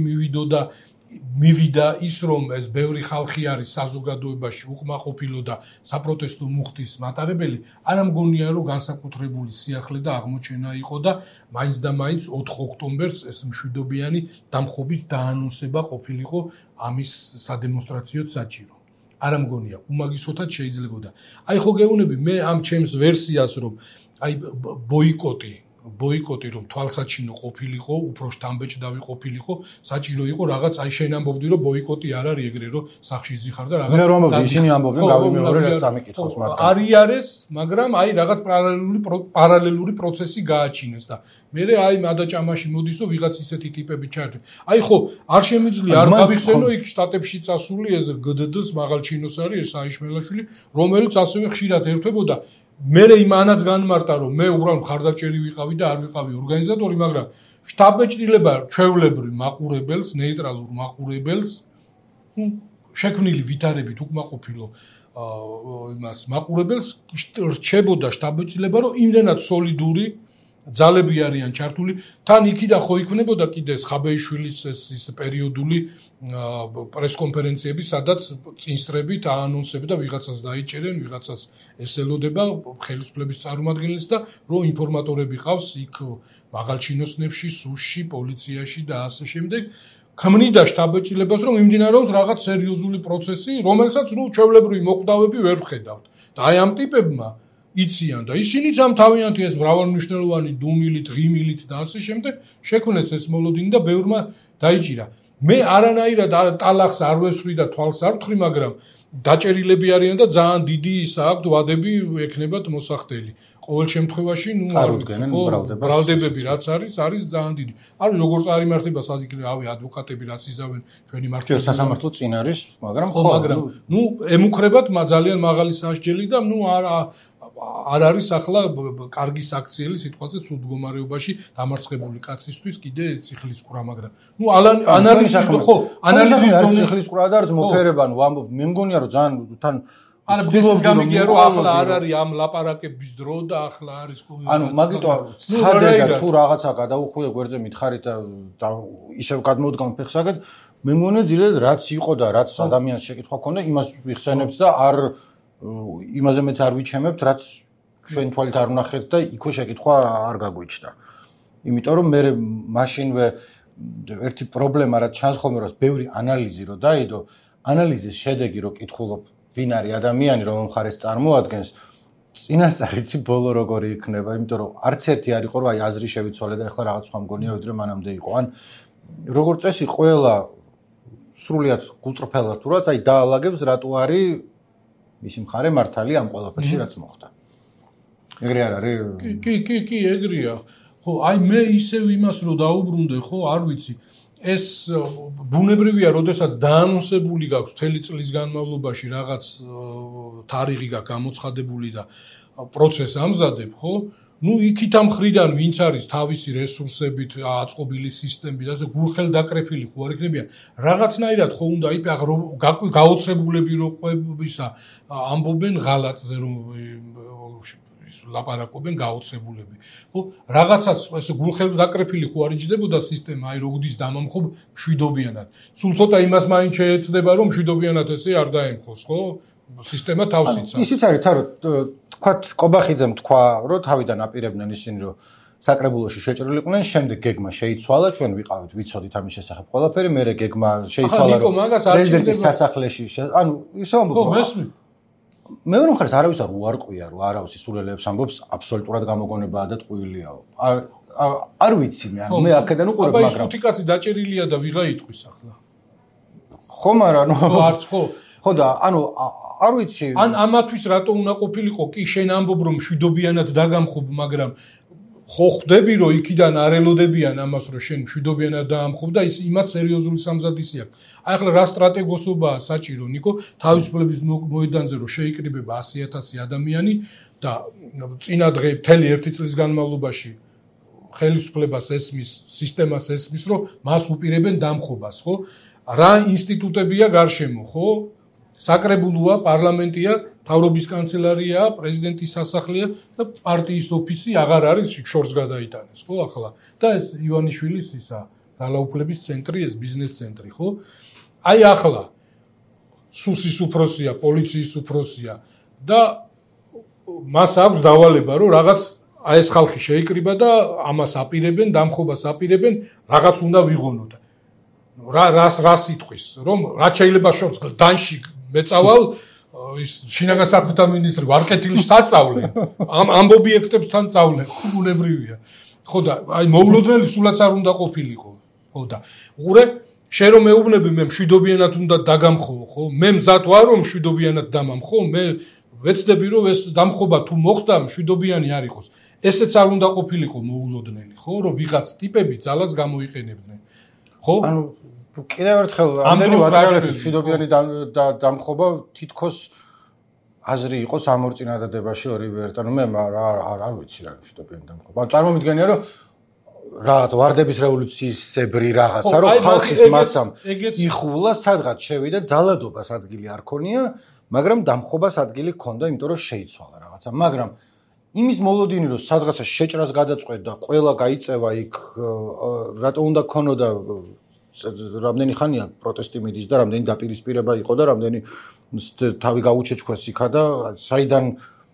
მივიდა, ის რომ ეს ბევრი ხალხი არის საზოგადოებაში უკმაყოფილო და საპროტესტო მუხტის მატარებელი, არ ამგონია რომ განსაკუთრებული სიახლე და აღმოჩენა იყო და მაინც და მაინც 4 ოქტომბერს ეს მშვიდობიანი დამხობის დაანონსება ყოფილიყო ამის სადემონსტრაციო საჭირო. არ ამგონია, უმაგისოთად შეიძლებოდა. აი ხო გეუბნები, მე ამ ჩემს ვერსიას, რომ აი ბოიკოტი ბოიკოტი რომ თვალსაჩინო ყოფილიყო, უფრო შთამბეჭდავი ყოფილიყო, საჭირო იყო რაღაც აი შენ ამბობდი რომ ბოიკოტი არ არის ეგრე რომ სახში იზიხარ და რაღაც მე რომ ამბობდი ისინი ამბობდნენ გავიმეორე რაც ამიკითხავს მაგრამ არის მაგრამ აი რაღაც პარალელური პროცესი გააჩინეს და მე აი მადაჭამაში მოდისო ვიღაც ისეთი ტიპები ჩაერთო აი ხო არ შემიძლია არ გავიხსენო იქ შტატებში წასული ეს გდდ-ს მაღალჩინოს არის ეს აიშმელაშვილი რომელიც ასევე ხშირად ერთვებოდა მე იმანაც განმარტა რომ მე უბრალოდ მხარდაჭერი ვიყავი და არ ვიყავი ორგანიზატორი მაგრამ შტაბ-ბეჭდილება ჩვეულებრივ მაყურებელს ნეიტრალურ მაყურებელს შექმნილი ვითარებით უკმაყოფილო იმას მაყურებელს რჩებოდა შტაბ-ბეჭდილება რომ იმდენად სოლიდური ძალები არიან ჩართული თან იქიდან ხო იქნებოდა კიდე ხაბეიშვილის ეს პერიოდული პრესკონფერენციები სადაც წინსწრებით აანონსებდა ვიღაცას დაიჭერენ ვიღაცას ესელოდება ხელისუფლების წარმომადგენელს და რომ ინფორმატორები ყავს იქ მაღალჩინოსნებში სუში პოლიციაში და ასე შემდეგ ქმნიდა შტაბ-ბეჭდილებას რომ იმდინარეობს რაღაც სერიოზული პროცესი რომელსაც ნუ ჩვეულებრივი მოკვდავები ვერ ვხედავთ და აი ამ ტიპებმა იციან და ისინიც ამ თავიანთი ეს მრავალმნიშვნელოვანი დუმილით, ღიმილით და ასე შემდეგ შექმნეს ეს მოლოდინი და ბევრმა დაიჭირა. მე არანაირად ტალახს არ ვესვრი და თვალს არ ვთხრი, მაგრამ დაჭერილები არიან და ძალიან დიდი ისა აქვთ ვადები ექნებათ მოსახდელი. ყოველ შემთხვევაში, ნუ ბრალდებები რაც არის ძალიან დიდი. არის როგორ წარიმართება საზოგადოებრივი ადვოკატები რაც იზავენ ჩვენი მართლობის სასამართლო წინ არის, მაგრამ ხო, მაგრამ ნუ ემუქრებათ ძალიან მაღალი სასჯელი და ნუ არ არის ახლა კარგი საქციელი სიტყვაზე ცუდ მდგომარეობაში დამარცხებული კაცისთვის კიდე ციხლის ყრა მაგრამ ნუ ანალიზის ხო ანალიზის დონე ციხლის ყრა და არის მოფერება ნუ ამბობ მე მგონია რომ ძალიან თან არა ბიზნეს გამიგია რომ ახლა არ არის ამ ლაპარაკების დრო და ახლა არის ანუ მაგიტო ცადე და თუ რაღაცა გადაუხვია გვერდზე მითხარით და ისევ გადმოდგამ ფეხსაგად მე მგონია ძირითადად რაც იყო და რაც ადამიანს შეკითხვა ქონდა იმას ვიხსენებთ და არ იმაზე მეც არ ვიჩემებთ, რაც ჩვენ თვალით არ ვნახეთ და იქვე შეკითხვა არ გაგვიჩნდა. იმიტომ რომ მე მაშინვე ერთი პრობლემა რაც ჩანს ხოლმე რომ ბევრი ანალიზი რო დაიდო, ანალიზის შედეგი რო კითხულობ, ვინ არის ადამიანი, რომ მხარეს წარმოადგენს, წინასწარიცი ბოლო როგორი იქნება, იმიტომ რომ არც ერთი არ იყო რომ აი აზრი შევიცვალე და ეხლა რაღაც სხვა მგონია ვიდრე მანამდე იყო. ან როგორც წესი ყველა სრულიად გულწრფელად თუ რაც აი დაალაგებს რატო არის მისი მხარე მართალი ამ ყველაფერში რაც მოხდა. ეგრე არ არის? კი, ეგრეა. ხო, აი მე ისევ იმას რო დაუბრუნდე, ხო, არ ვიცი. ეს ბუნებრივია, როდესაც დაანონსებული გაქვს მთელი წლის განმავლობაში რაღაც თარიღი გაქვს გამოცხადებული და პროცესს ამზადებ, ხო? ნუ იქით ამ ხრიდან ვინც არის თავისი რესურსებით აწყობილი სისტემით და გულხელდაკრეფილი ხო არ იქნებიან რაღაცნაირად ხო უნდა იფ გაოცებულები რო ყვებისა ამბობენ ღალატზე რომ ლაპარაკობენ გაოცებულები ხო რაღაცას ეს გულხელდაკრეფილი ხო არ იჯდებოდა სისტემა აი როგდის დამამხობ მშვიდობიანად სულ ცოტა იმას მაინც შეეცდება რომ მშვიდობიანად ესე არ დაემხოს ხო სისტემა თავს იცავს ისიც არის თარო თქვათ კობახიძემ თქვა რომ თავიდან აპირებდნენ ისინი რომ საკრებულოში შეჭრილიყვნენ შემდეგ გეგმა შეიცვალა ჩვენ ვიყავით ვიცოდით ამის შესახებ ყველაფერი მე გეგმა შეიცვალა რომ პრეზიდენტის სასახლეში ანუ ისე ამბობ ხო მესმის მეორე მხარეს არავის არ უარყვია რომ არავის სულელებს ამბობს აბსოლუტურად გამოგონებაა და ტყუილიაო არ ვიცი მე აქედან უყურებ მაგრამ აბა ის ხუთი კაცი დაჭერილია და ვიღა იტყვის ახლა ხო მაგრამ ნუ არც ხო და ანუ არ ვიცი ან ამათვის რატო უნდა ყოფილიყო კი შენ ამბობ რომ მშვიდობიანად დაგამხობ მაგრამ ხო ხვდები რომ იქიდან არ ელოდებიან ამას რომ შენ მშვიდობიანად დაამხობ და ის იმათ სერიოზული სამზადისი აქვს აი ახლა რა სტრატეგოსობაა საჭირო ნიკო თავისუფლების მოედანზე რომ შეიკრიბება 100,000 ადამიანი და წინა დღე მთელი ერთი წლის განმავლობაში ხელისუფლებას ესმის სისტემას ესმის რომ მას უპირებენ დამხობას ხო რა ინსტიტუტებია გარშემო ხო საკრებულოა, პარლამენტია, თავრობის კანცელარია, პრეზიდენტის სასახლეა და პარტიის ოფისი აღარ არის შორს გადაიტანეს, ხო, ახლა. და ეს ივანიშვილის ისა, ძალაუფლების ცენტრი, ეს ბიზნეს ცენტრი, ხო? აი ახლა სუსის უფროსია, პოლიციის უფროსია და მას აქვს დავალება, რომ რაღაც აი ეს ხალხი შეიკრიბა და ამას აპირებენ, დამხობას აპირებენ, რაღაც უნდა ვიღონოთ. რას იტყვის, რომ რაც შეიძლება შორს დანში მეწავალ ის შინაგან საქმეთა მინისტრი ვარკეთილს საწავლენ ამ ობიექტებთან წავლენ ხუბუნებრივია ხო და აი მოულოდნელი სულაც არ უნდა ყოფილიყო. ხო და უყურე შენ რომ მეუბნები მე მშვიდობიანად უნდა დაგამხო ხო? მე მზად ვარ რომ მშვიდობიანად დამამხო, მე ვეცდები რომ ეს დამხობა თუ მოხდა მშვიდობიანი არ იყოს. ესეც არ უნდა ყოფილიყო მოულოდნელი, ხო? რომ ვიღაც ტიპები ძალას გამოიყენებდნენ. ხო? ანუ კიდევ ერთხელ ამდენი ვატრიალეთის მშვიდობიანი დამხობა თითქოს აზრი იყოს ამორწინადადებაში ორივე ერთად. მე არ ვიცი რა მშვიდობიანი დამხობა. ანუ წარმომიდგენია რომ რაღაც ვარდების რევოლუციისებრი რაღაცა რომ ხალხის მასამ იხულა სადღაც შევიდა ძალადობას ადგილი არ ქონია, მაგრამ დამხობას ადგილი ჰქონდა, იმიტომ რომ შეიცვალა რაღაცა. მაგრამ იმის მოლოდინი რომ სადღაცა შეჭრას გადაწყვეტდა, ყველა გაიწევა იქ, რატო უნდა ქონოდა რამდენი ხანია პროტესტი მიდის და რამდენი დაპირისპირება იყო და რამდენი თავი გაუჩეჩქვეს იქა და საიდან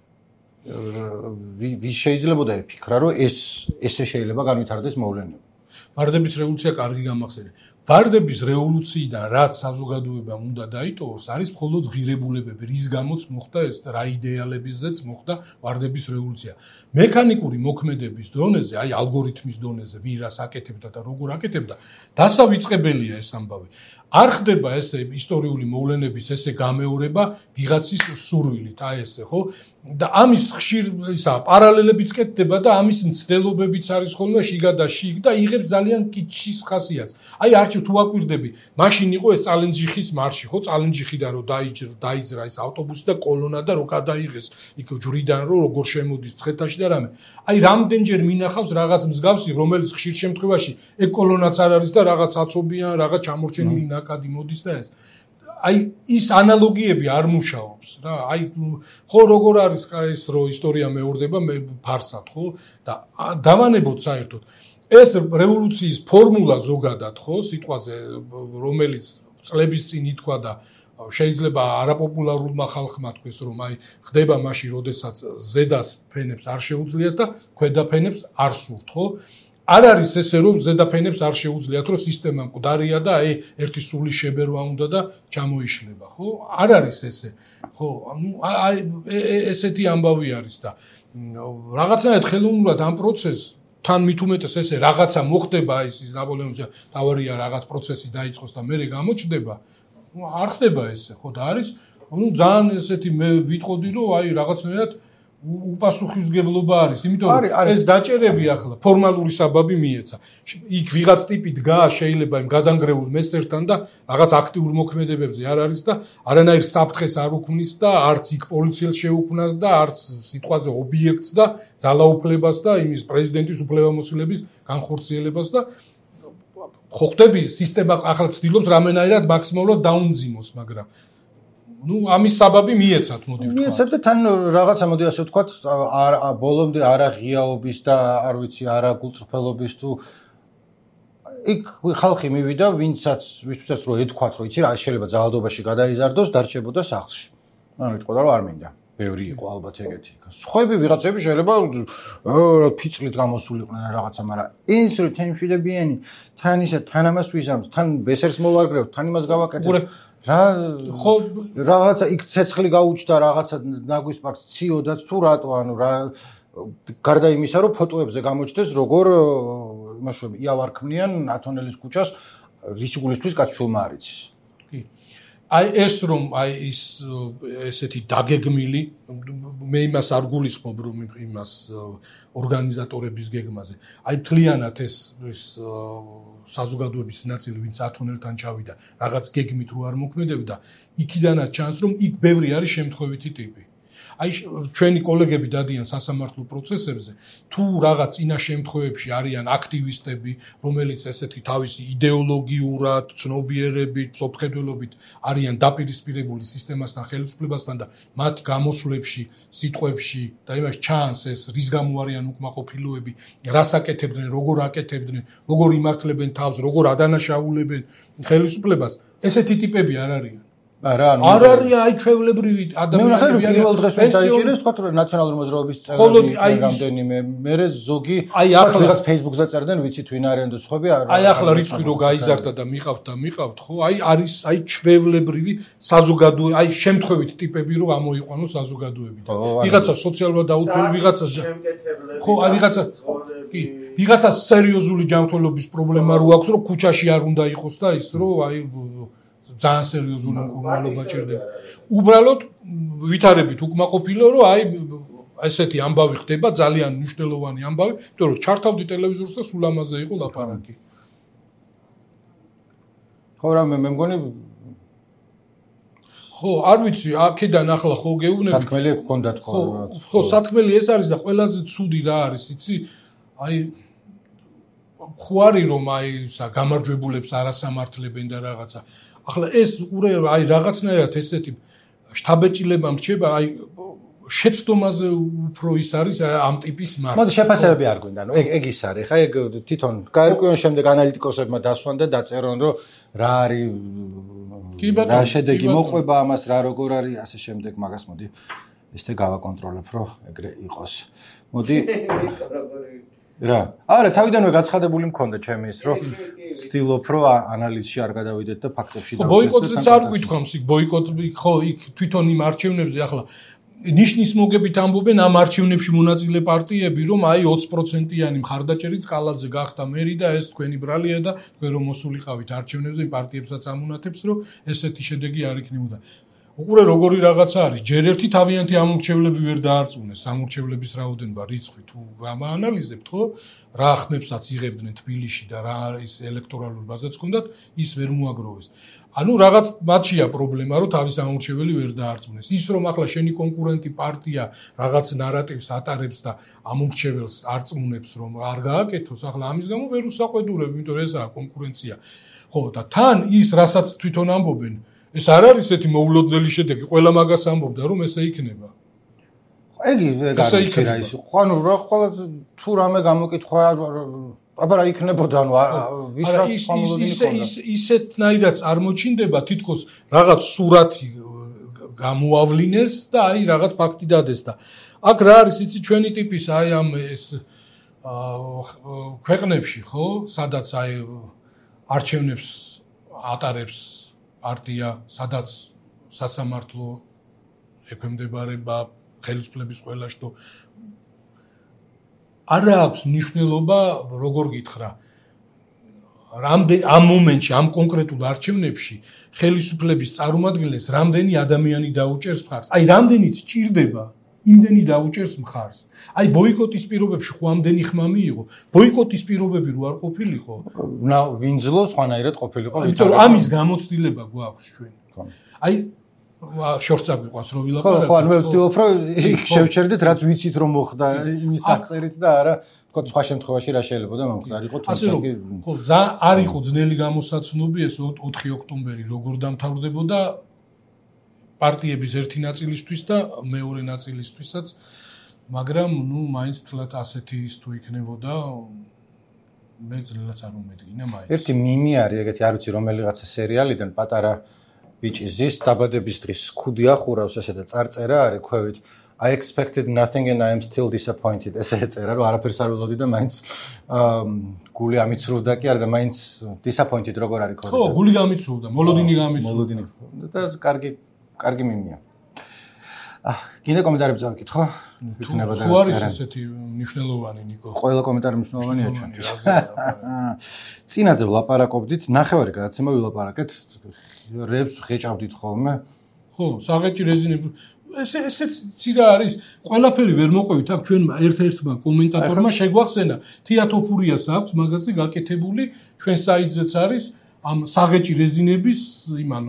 ვის შეიძლებოდა იფიქრა რომ ესე შეიძლება განვითარდეს მოვლენები. ვარდების რევოლუცია კარგი გამახსენე. ვარდების რევოლუციიდან რაც საზოგადოებამ უნდა დაიტოვოს, არის მხოლოდ ღირებულებები, რის გამოც მოხდა ეს რა იდეალებიზეც მოხდა ვარდების რევოლუცია. მექანიკური მოქმედების დონეზე, აი ალგორითმის დონეზე, ვინ რას აკეთებდა და როგორ აკეთებდა, დასავიწყებელია ეს ამბავი. არ ხდება ესე ისტორიული მოვლენების ესე გამეორება ვიღაცის სურვილით, აი ესე, ხო? და ამის ხშირ ისა პარალელებიც კეთდება და ამის მცდელობებიც არის ხოლმე შიგა და შიგ და იღებს ძალიან კიჩის ხასიათს. აი არჩევ თუ აკვირდები, მაშინ იყო ეს წალენჯიხის მარში, ხო? წალენჯიხიდან რომ დაიძრა ეს ავტობუსი და კოლონა და რო გადაიღეს იქ ჯვრიდან რომ როგორ შემოდის ცხეთაში და რამე. აი რამდენჯერ მინახავს რაღაც მსგავსი, რომელიც ხშირ შემთხვევაში ეგ კოლონაც არ არის და რაღაც აცობიან, რაღაც ჩამორჩენილი ნაკადი მოდის და ეს აი ის ანალოგიები არ მუშაობს რა. აი ხო როგორ არის ეს რო ისტორია მეორდება მე ფარსად, ხო? და დავანებოთ საერთოდ ეს რევოლუციის ფორმულა ზოგადად, ხო, სიტყვაზე რომელიც წლების წინ ითქვა და შეიძლება არაპოპულარულმა ხალხმა თქვეს რომ აი ხდება მაშინ როდესაც ზედას ფენებს არ შეუძლიათ და ქვედა ფენებს არ სურთ, ხო? არ არის ესე რომ ზედაფენებს არ შეუძლიათ რომ სისტემა მკვდარია და აი ერთი სული შებერვა უნდა და ჩამოიშლება, ხო? არ არის ესე. ხო, ანუ აი ესეთი ამბავი არის და რაღაცნაირად ხელოვნურად ამ პროცესს თან მით უმეტეს ესე რაღაცა მოხდება ის ნაპოლეონის თავარია რაღაც პროცესი დაიწყოს და მეორე გამოჩნდება. არ ხდება ესე, ხო და არის ანუ ძალიან ესეთი მე ვიტყოდი რომ აი რაღაცნაირად უპასუხისმგებლობა არის, იმიტომ რომ ეს დაჭერები ახლა ფორმალური საბაბი მიეცა. იქ ვიღაც ტიპი დგაა შეიძლება იმ გადანგრეულ მესერთან და რაღაც აქტიურ მოქმედებებზე არ არის და არანაირ საფრთხეს არ უქმნის და არც იქ პოლიციელს შეუქმნას და არც სიტყვაზე ობიექტს და ძალაუფლებას და იმის პრეზიდენტის უფლებამოსილების განხორციელებას და ხო ხდები სისტემა ახლა ცდილობს რამენაირად მაქსიმალურად დაუნძიმოს, მაგრამ ну ამის საბაბი მიეცათ მოდი ვთქვა. მიეცათ და თან რაღაცა მოდი ასე ვთქვათ, ბოლომდე არა ღიაობის და არ ვიცი, არა გულწრფელობის თუ იქ ხალხი მივიდა, ვისაც რო ეთქვათ, რომ იცი რა შეიძლება ძალადობაში გადაიზარდოს, დარჩებოდა სახლში. ანუ იტყოდა რომ არ მინდა. ბევრი იყო ალბათ ეგეთი. სხვები ვიღაცები შეიძლება ფიცლით გამოსულიყვნენ რაღაცა, მაგრამ ეს რო თან მშვიდობიანი, თან ისა თან ამას ვიზამთ, თან ბესერს მოვარგრევთ, თან იმას გავაკეთებთ. რა ხო რაღაცა იქ ცეცხლი გაუჩნდა რაღაცა ნაგვის პარკს ციოდა თუ რატო ანუ რა გარდა იმისა რომ ფოტოებზე გამოჩნდეს როგორ იმაშვები იავარქმნიან ათონელის ქუჩას რის გულისთვის კაცშულმა არ იცის. კი. აი ეს რომ აი ის ესეთი დაგეგმილი მე იმას არ გულისხმობ რომ იმას ორგანიზატორების გეგმაზე. აი თლიანად ეს საზოგადოების ნაწილი ვინც ათონელთან ჩავიდა რაღაც გეგმით რო არ მოქმედებდა იქიდანაც ჩანს რომ იქ ბევრი არის შემთხვევითი ტიპი. აი ჩვენი კოლეგები დადიან სასამართლო პროცესებზე თუ რაღაც წინა შემთხვევებში არიან აქტივისტები რომელიც ესეთი თავისი იდეოლოგიურად ცნობიერებით სოფხედველობით არიან დაპირისპირებული სისტემასთან ხელისუფლებასთან და მათ გამოსვლებში სიტყვებში და იმას ჩანს ეს რის გამო არიან უკმაყოფილოები რას აკეთებდნენ როგორ იმართლებენ თავს როგორ ადანაშაულებენ ხელისუფლებას ესეთი ტიპები არ არიან არა არის აი ჩვეულებრივი ადამიანები არის პირველ დღეს უნდა დაიჭიროს თქვა რომ ნაციონალური მოძრაობის წევრები რამდენიმე მე ზოგი ვიღაც Facebook-ზე წერდნენ ვიცით ვინ არიან და სხვები აი ახლა რიცხვი რო გაიზარდა და მიყავთ ხო აი არის აი ჩვეულებრივი საზოგადო აი შემთხვევით ტიპები რო ამოიყვანო საზოგადოებიდან ვიღაცა სოციალურად დაუცველი ვიღაცა ხო აი ვიღაცა სერიოზული ჯანმრთელობის პრობლემა რო აქვს რომ ქუჩაში არ უნდა იყოს და ის რო აი ძალიან სერიოზული მკურნალობა ჭირდება. უბრალოდ ვითარებით უკმაყოფილო რომ აი ესეთი ამბავი ხდება ძალიან მნიშვნელოვანი ამბავი, იმიტომ რომ ჩართავდი ტელევიზორს და სულ ამაზე იყო ლაპარაკი. ხო რა მე მგონი ხო არ ვიცი აქედან ახლა ხო გეუბნები სათქმელი გქონდათ ხო სათქმელი ეს არის და ყველაზე ცუდი რა არის იცი აი ხო არის რომ აი გამარჯვებულებს არასამართლებენ და რაღაცა ახლა ეს ყურე აი რაღაცნაირად ესეთი შთაბეჭდილება მრჩება აი შეცდომაზე უფრო ის არის ამ ტიპის მარცხი. მოდი შეფასებები არ გვინდა, ანუ ეგ ის არის. ხა ეგ თვითონ გაერკვიონ შემდეგ ანალიტიკოსებმა დასვან და დაწერონ, რომ რა არის რა შედეგი მოყვება ამას, რა როგორ არის, ასე შემდეგ, მაგას მოდი ესე გავაკონტროლებ, რომ ეგრე იყოს. მოდი რა. არა, თავიდანვე გაცხადებული მქონდა ჩემი ის, რომ ვცდილობ, რომ ანალიზში არ გადავიდეთ და ფაქტებში დავიწყოთ. ბოიკოტზეც არ გვითქვამს, იქ ბოიკოტი ხო იქ თვითონ იმ არჩევნებზე ახლა ნიშნის მოგებით ამბობენ ამ არჩევნებში მონაწილე პარტიები, რომ აი 20%-იანი მხარდაჭერი წყალაძე გახდა მერი და ეს თქვენი ბრალია და თქვენ რომ მოსულიყავით არჩევნებზე პარტიებსაც ამუნათებს, რომ ესეთი შედეგი არ იქნებოდა. უყურე როგორი რაღაცა არის, ჯერ ერთი თავიანთი ამორჩევლები ვერ დაარწმუნეს, ამორჩევლების რაოდენობა რიცხვი თუ გამაანალიზებთ, ხო? რა ხმებსაც იღებდნენ თბილისში და რა არის ელექტორალური ბაზაც ჰქონდათ, ის ვერ მოაგროვეს. ანუ რაღაც მათშია პრობლემა, რომ თავის ამორჩეველი ვერ დაარწმუნეს. ის რომ ახლა შენი კონკურენტი პარტია რაღაც ნარატივს ატარებს და ამორჩეველს არწმუნებს, რომ არ გააკეთოს, ახლა ამის გამო ვერ უსაყვედურებ, იმიტომ რომ ესაა კონკურენცია. ხო, და თან ის რასაც თვითონ ამბობენ, ეს არ არის ესეთი მოულოდნელი შედეგი, ყველა მაგას ამბობდა, რომ ესე იქნება. ეგი არის რა ის. ანუ რა ყველა თუ რამე გამოკითხვა აბა რა იქნებოდა ანუ ვისრას სამოლოდინი ქონდა ისეთნაირად წარმოჩინდება თითქოს რაღაც სურათი გამოავლინეს და აი რაღაც ფაქტი დადეს და აქ რა არის იცი ჩვენი ტიპის აი ამ ეს ქვეყნებში ხო სადაც აი არჩევნებს ატარებს პარტია სადაც სასამართლო ექვემდებარება ხელისუფლების ყველა შტო არა აქვს მნიშვნელობა, როგორ გითხრა. ამ მომენტში, ამ კონკრეტულ არჩევნებში ხელისუფლების წარმომადგენლებს რამდენი ადამიანი დაუჭერს მხარს. აი, რამდენიც ჭირდება, იმდენი დაუჭერს მხარს. აი, ბოიკოტის პირობებში ხო ამდენი ხმა მიიღო. ბოიკოტის პირობები რო არ ყოფილიყო, ვინძლო სხვანაირად ყოფილიყო. იმიტომ რომ ამის გამოცდილება გვაქვს ჩვენ. აი შორტს აგვიყვანს რომ ვილაპარაკო. ხო, ანუ მე ვცდილობ რომ შევჩერდეთ რაც ვიცით რომ მოხდა იმის აღწერით და არა თქო სხვა შემთხვევაში რა შეიძლება და მომხდარიყო თუმცა ხო არ იყო ძნელი გამოსაცნობი ეს 4 ოქტომბერი როგორ დამთავრდებოდა პარტიების ერთი ნაწილისთვის და მეორე ნაწილისთვისაც მაგრამ ნუ მაინც თლათ ასეთი ის თუ იქნებოდა მე ძლელაც არ მომედგინა მაინც ერთი მინი არის ეგეთი არ ვიცი რომელიღაცა სერიალიდან პატარა ბიჭი ზის დაბადების დღის ქუდი ახურავს ესე და წარწერა არის ქვევით I expected nothing and I am still disappointed ესე ეწერა რომ არაფერს არ ველოდი და მაინც გული ამიცრუვდა კი არა და მაინც disappointed როგორ არის ხო გული გამიცრუვდა მოლოდინი გამიცრუვდა და კარგი მინია კიდე კომენტარები წავიკითხო იქნება და ხო არის ესეთი მნიშვნელოვანი ნიკო ყველა კომენტარი მნიშვნელოვანია ჩვენთვის წინაზე ვლაპარაკობდით ნახევარი გადაცემა ვილაპარაკეთ რებს ხეჭავდით ხოლმე ხო საღეჭი რეზინები ესეც ცირა არის ყველაფერი ვერ მოყვევით აქ ჩვენ ერთ-ერთმა კომენტატორმა შეგვახსენა თეატოფურიას აქვს მაგაზე გაკეთებული ჩვენ საიტზეც არის ამ საღეჭი რეზინების იმან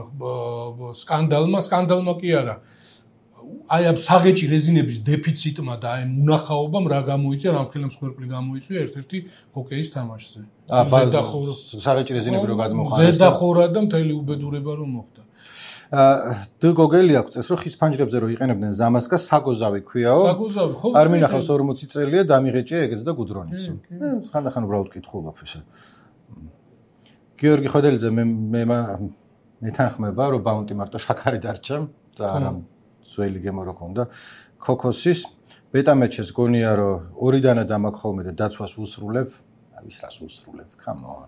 სკანდალმა კი არა აი ამ საღეჭი რეზინების დეფიციტმა და აი მუნახაობამ რა გამოიწვია რამ ხელმსხვერპლი გამოიწვია ერთ-ერთი ჰოკეის თამაშზე ზედახორა საღეჭი რეზინები რო გადმოხარეს ზედახორა და მთელი უბედურება რომ მოხდა დი გოგელი აქვს წეს რომ ხის ფანჯრებზე რო იყენებდნენ ზამასკა საგოზავი ქვიაო საგოზავი ხო არ მინახავს 40 წელია დამიღეჭია ეგეც და გუდრონის ხანდახან უბრალოდ კითხულობ ესე გიორგი ხვედელიძე მე მეთანხმება, რომ ბაუნტი მარტო შაქარი დარჩა და არა ძველი გემო რო ქონდა ქოქოსის. ბეტა-მეჩეს გონია, რომ ორიდანე დამაქ ხოლმე და დაცვას უსრულებ. ვის რას უსრულებ? Come on.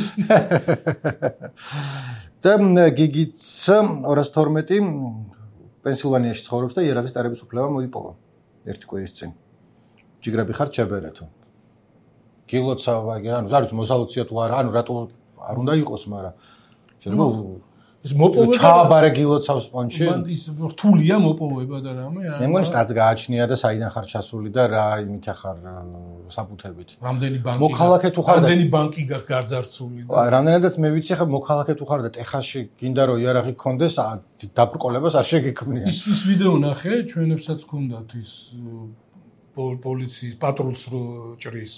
და გიგიც 212 პენსილვანიაში ცხოვრობს და იარაღის ტარების უფლება მოიპოვა ერთი კვირის წინ. ჯიგრები ხარ ჩებერეთო. გილოცავა, ანუ არის მოსალოცია თუ არა, ანუ რატო არ უნდა იყოს, მაგრამ შეიძლება ის მოპოვება ჩააბარე გილოცავს პონჩი. მან ის რთულია მოპოვება და რამე. მე მგონი სტაც გააჩნია და საიდან ხარ ჩასული და რა იმით ახარ საფუთებით. რამდენი ბანკი მოქალაქე თუ ხარ და რამდენი ბანკი გაძარცული და რამდენადაც მე ვიცი ხა მოქალაქე თუ ხარ და ტეხასში გინდა რომ იარაღი გქონდეს დაბრკოლებას არ შეგიქმნია. ის ვიდეო ნახე ჩვენებსაც გქონდათ ის პოლიციის პატრულს რო ჭრის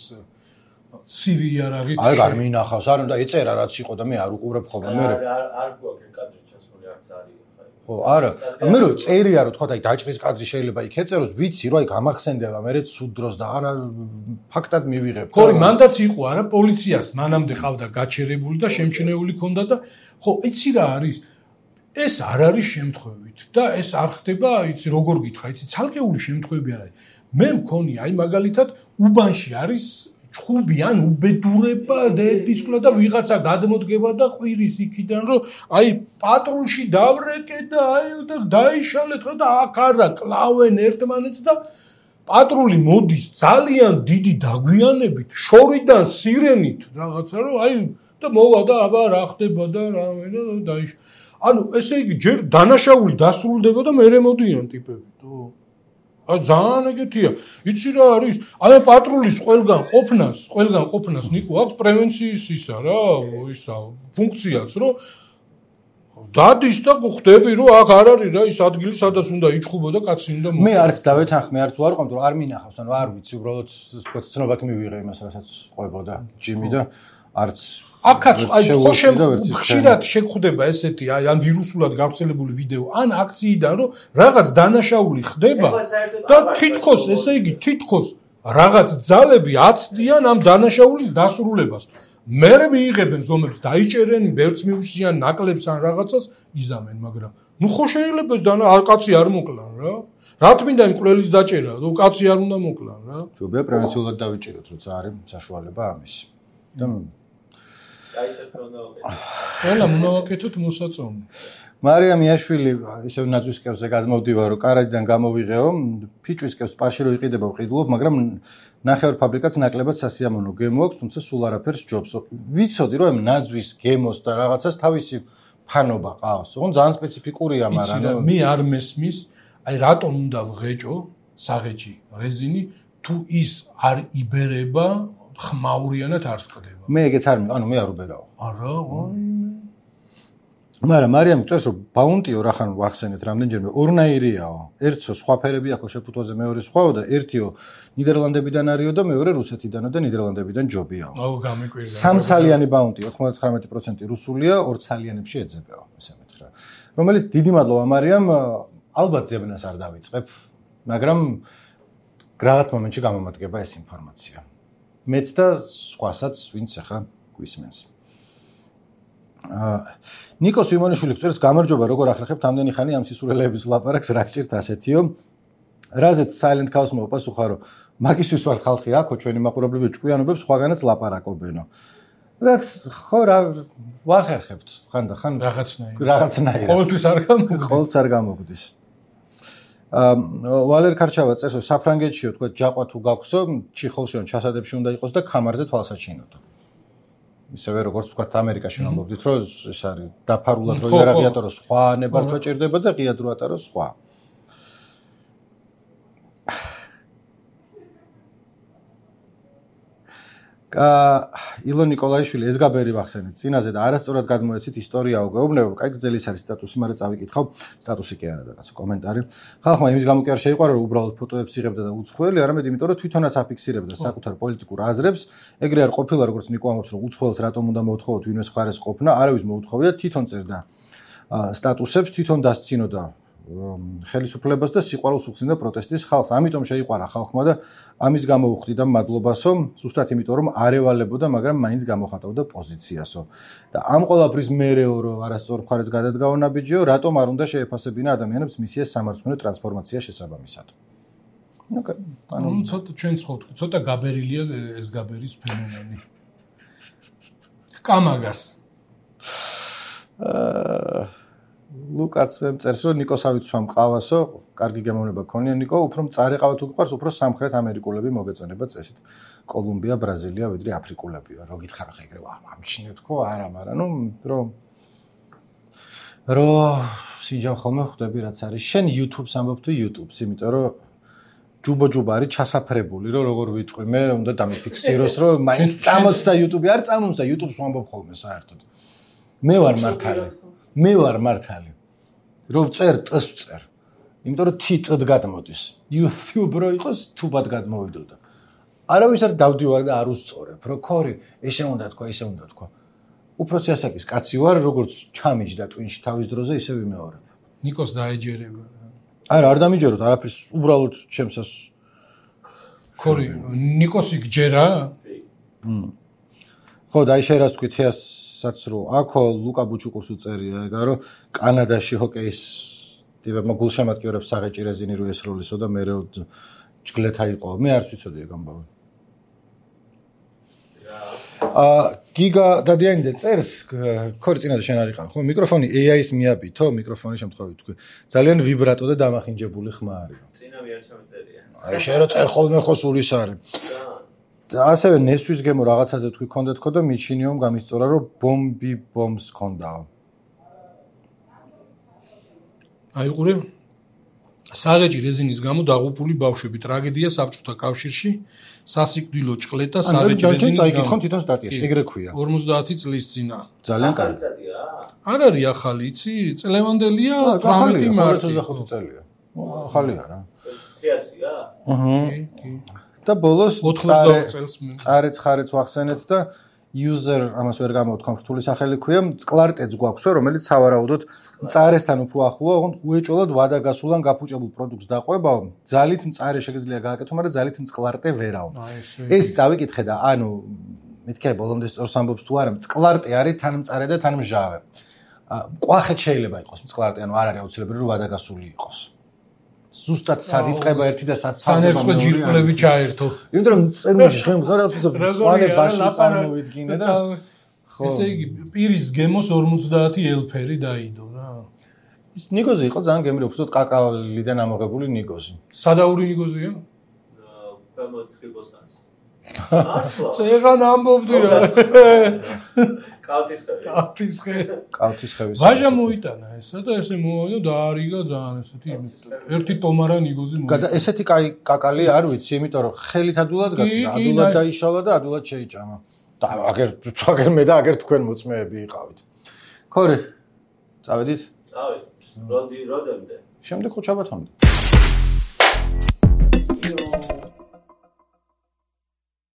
CV იარაღით. აი არ მინახავს, არ უნდა ეწერა რაც იყო და მე არ უყურებ ხოლმე მე. არ გვაქვს კადრი ჩასული არც არის. ხო, არა. მე რო წერია რომ თქვა და აი დაჭრის კადრი შეიძლება იქ ეწეროს, ვიცი რომ აი გამახსენდება მე სულ დროს და არა ფაქტად მივიღებ. ხო, მანდაც იყო არა პოლიციას მანამდე ყავდა გაჩერებული და შემჩნეული ქონდა და ხო, იცი რა არის? ეს არ არის შემთხვევით და ეს არ ხდება, იცი როგორ გითხრა, იცი ცალკეული შემთხვევები არ არის. მე მქონია აი მაგალითად უბანში არის ჩხუბი ან უბედურება დედისკლა და ვიღაცა გადმოდგება და ყვირის იქიდან რომ აი პატრულში დავრეკე და აი და დაიშალეთ ხო და აქ არა კლავენ ერთმანეთს და პატრული მოდის ძალიან დიდი დაგვიანებით შორიდან სირენით რაღაცა რომ აი და მოვა და აბა რა ხდება და რამე და დაიშ ანუ ესე იგი ჯერ დანაშაული დასრულდება და მერე მოდიან ტიპები თო აი ძალიან ეგეთია. იცი რა არის? აი პატრულის ყველგან ყოფნას ნიკო აქვს პრევენციის ისა რა, ისა ფუნქციაც, რომ დადის და ხვდები რომ აქ არ არის რა ის ადგილი სადაც უნდა იჭხუბო და კაცი უნდა მე არც დავეთანხმე არც ვარ ყავთ რომ არ მინახავს ანუ არ ვიცი უბრალოდ ცნობად მივიღე იმას რასაც ყვებოდა ჯიმი და არც აქაც აი ხშირად შეგხვდება ესეთი აი ან ვირუსულად გავრცელებული ვიდეო ან აქციიდან რომ რაღაც დანაშაული ხდება და თითქოს ესე იგი თითქოს რაღაც ძალები აცდიან ამ დანაშაულის დასრულებას მე მიიღებენ ზომებს დაიჭერენ ბერც მიუსიან ნაკლებს ან რაღაცას იზამენ მაგრამ ნუ ხო შეიძლება ეს კაცი არ მოკლან რა რა თქმა იმ კვლელის დაჭერა რომ კაცი არ უნდა მოკლან რა ჯობია პრევენციულად დავიჭეროთ როცა არის საშუალება ამის და ყველა მონავაკეთოთ მოსაწონი მარიამ იაშვილი ისევ ნაძვის კევზე გადმოვდივა რომ კარადიდან გამოვიღეო ფიჭვის კევს პარში რო იყიდება ვყიდულობ მაგრამ ნახევარ ფაბრიკაც ნაკლებად სასიამოვნო გემო აქვს თუმცა სულ არაფერს ჯობს ვიცოდი რომ ნაძვის გემოს და რაღაცას თავისი ფანობა ყავს ოღონ ძალიან სპეციფიკურია მაგრამ მე არ მესმის აი რატომ უნდა ვღეჭო საღეჭი რეზინი თუ ის არ იბერება ხმაურიანად არ სკდება. მე ეგეც არ ანუ მე არ უბერავ. არა, მაგრამ მარიამ წერს რომ ბაუნტიო რახან ვახსენეთ რამდენჯერმე ორნაირიაო. ერთსო სხვა ფერები აქვს შეფუთვაზე მეორე სხვაო და ერთიო ნიდერლანდებიდან არისო და მეორე რუსეთიდანო და ნიდერლანდებიდან ჯობიაო. აუ გამიკვირდა. სამცალიანი ბაუნტი 99% რუსულია, ორცალიანებში ეძებაო, ესამეთ რა. რომელიც დიდი მადლობა მარიამ, ალბათ ზებნას არ დავიწყებ, მაგრამ რაღაც მომენტში გამომადგება ეს ინფორმაცია. მეც და სხვასაც ვინც ახლა გვისმენს. ნიკოს იმონიშვილი წერს გამარჯობა როგორ ახერხებთ ამდენი ხანი ამ სისულელეების ლაპარაკს რა გჭირთ ასეთიო. რაზეც Silent Chaos მოპასუხა რომ მაგისთვის ვარ ხალხი აქო ჩვენი მაყურებლები ჭკვიანობებს სხვაგანაც ლაპარაკობენო. რაც ხო რა ვახერხებთ ხანდახან რაღაცნაირად. ყოველთვის არ გამოგდის. ყოველთვის არ გამოგდის. ვალერ ქარჩავა წერს რომ საფრანგეთშიო თქვა ჯაყვა თუ გაქვსო ჩიხოლშიო ჩასადებში უნდა იყოს და კამარზე თვალსაჩინოდო. ისევე როგორც თქვა ამერიკაში ვამბობდით რომ ეს არის დაფარულად რომ იარაღი ატარო სხვა ნებართვა ჭირდება და ღია დრო ატარო სხვა. ილონ ნიკოლაიშვილი ეს გაბერი ვახსენეთ წინაზე და არასწორად გადმოეცით ისტორიაო გეუბნება კაი გრძელის არის სტატუსი მაგრამ წავიკითხავ სტატუსი კი არა რაღაც კომენტარი ხალხმა იმის გამო კი არ შეიყვარა რომ უბრალოდ ფოტოებს იღებდა და უცხოელი არამედ იმიტომ რომ თვითონაც აფიქსირებდა საკუთარ პოლიტიკურ აზრებს ეგრე არ ყოფილა როგორც ნიკო ამბობს რომ უცხოელს რატომ უნდა მოთხოვოთ ვინმეს მხარეს ყოფნა არავის მოუთხოვია თვითონ წერდა სტატუსებს თვითონ დასცინოდა ხელისუფლებას და სიყვარულს უხსნიდა პროტესტის ხალხს. ამიტომ შეიყვარა ხალხმა და ამის გამო უხდიდა მადლობასო, ზუსტად იმიტომ რომ არ ევალებოდა, მაგრამ მაინც გამოხატავდა პოზიციასო. და ამ ყველაფრის მერეო რომ არასწორ მხარეს გადადგაო ნაბიჯიო, რატომ არ უნდა შეეფასებინა ადამიანებს მისიას სამართლიანი ტრანსფორმაცია შესაბამისად. ანუ ცოტა ჩვენც ხო ვთქვი, ცოტა გაბერილია ეს გაბერის ფენომენი. კამაგას ლუკაც მე წერს რომ ნიკოსავით სვამ ყავასო, კარგი გემოვნება გქონია ნიკო, უფრო მწარე ყავა თუ გყავს, უფრო სამხრეთ ამერიკულები მოგეწონება წესით. კოლუმბია, ბრაზილია, ვიდრე აფრიკულებია. რო გითხარ ხა ეგრე ამჩნევ თქო, არა, მაგრამ რო სინჯამ ხოლმე ხვდები რაც არის. შენ YouTube-ს ამბობ თუ YouTube-ს, იმიტომ რომ ჯუბო არის ჩასაფრებული, რომ როგორ ვიტყვი, მე უნდა დამიფიქსიროს, რომ მაინც წამოწდა YouTube-ი, არ წამოწდა YouTube-ს ვამბობ ხოლმე საერთოდ. მე ვარ მართალი. რომ წერ ტს წერ. იმიტომ რომ თიტად გადმოდის. YouTube რო იყოს, თუბად გადმოვიდოდა. არავის არ დავდივარ და არ უსწორებ, რომ ქორი, ესე უნდა თქვა, ისე უნდა თქვა. უფროსი ასაკის კაცი ვარ, როგორც ჩამიჯდა ტვინში თავის დროზე, ისე ვიმეორებ. ნიკოს დაეჯერება. არა, არ დამიჯეროთ, არაფერს უბრალოდ ჩემსას. ქორი, ნიკოსი გჯერა? ხო, და აი შეიძლება თქვი თეასაც რომ აქო ლუკა ბუჩუკურს უწერია, ეგა რომ კანადაში ჰოკეის ტიპებმა გულშემატკივრებს საღეჭი რეზინი რო ესროლისო და მე რო ჯგლეთა იყო. მე არ ვიცოდი ეგ ამბავი. გიგა დადიანიძე წერს, ქორი წინაზე შენ არ იყავ, ხო? მიკროფონი AI-ს მიაბითო, მიკროფონის შემთხვევით თქვი. ძალიან ვიბრატო და დამახინჯებული ხმა არის. წინა მე არ ჩამეწერია. აი შენ რო წერ ხოლმე ხო სულის არის. და ასევე ნესვის გემო რაღაცაზე თქვი ქონდა თქო და მიჩინიომ გამისწორა რომ ბომბს ქონდაო. აი ყურე საღეჭი რეზინის გამო დაღუპული ბავშვები ტრაგედია საბჭოთა კავშირში სასიკვდილო ჭყლეტა საღეჭი რეზინის გამო. აი კითხონ თვითონ სტატიაში, ეგრე ქვია. 50 წლის წინა. ძალიან კარგი. არ არის ახალი, იცი? წლევანდელია 18 მარტი. 25 წელია. ახალი არა. თეასია? და ბოლოს 80 წელს წარეც ხარეც ვახსენეთ და user ამას ვერ გამოვთქვამ რთული სახელი ქვია, წყლარტეც გვაქვსო, რომელიც სავარაუდოდ წარესთან უფრო ახლოა, ოღონდ უეჭოლოდ ვადაგასულან გაფუჭებულ პროდუქტს დაყვებაო, ძალით მწარე შეგიძლია გააკეთო, მაგრამ ძალით წყლარტე ვერაო. ეს წავიკითხე და ანუ მეთქე ბოლომდე სწორს ამბობს თუ არა, წყლარტე არის თან მწარე და თან მჟავე. ყვახეთ შეიძლება იყოს წყლარტე, ანუ არ არის აუცილებელი რომ ვადაგასული იყოს. ზუსტად სად იწყება ერთი და სად სანერწყვე ჯირკვლები ჩაერთო. იმიტომ რომ წერმოში ხელმძღვანელს ვანე ბაში წარმოვიდგინე და ხო. ესე იგი პირის გემოს 50 ელფერი დაიდო რა. ის ნიგოზი იყო ძალიან გემრიელი, უბრალოდ კაკალიდან ამოღებული ნიგოზი. სადაური ნიგოზია? ქვემოთ ხილბოსტანის. წეღან ამბობდი რა. კალთისხევის. ვაჟა მოიტანა ესა და ესე მოვიდა და დაარიგა ძალიან ესეთი ერთი ტომარა ნიგოზი მოიტანა. ესეთი კაი კაკალი არ ვიცი, იმიტომ რომ ხელით ადულად გაკეთდა, ადულად დაიშალა და ადულად შეიჭამა. და აგერ მე და აგერ თქვენ მოწმეები იყავით. ქორი, წავედით? წავედით. როდემდე? შემდეგ ხო ჩაბათამდე.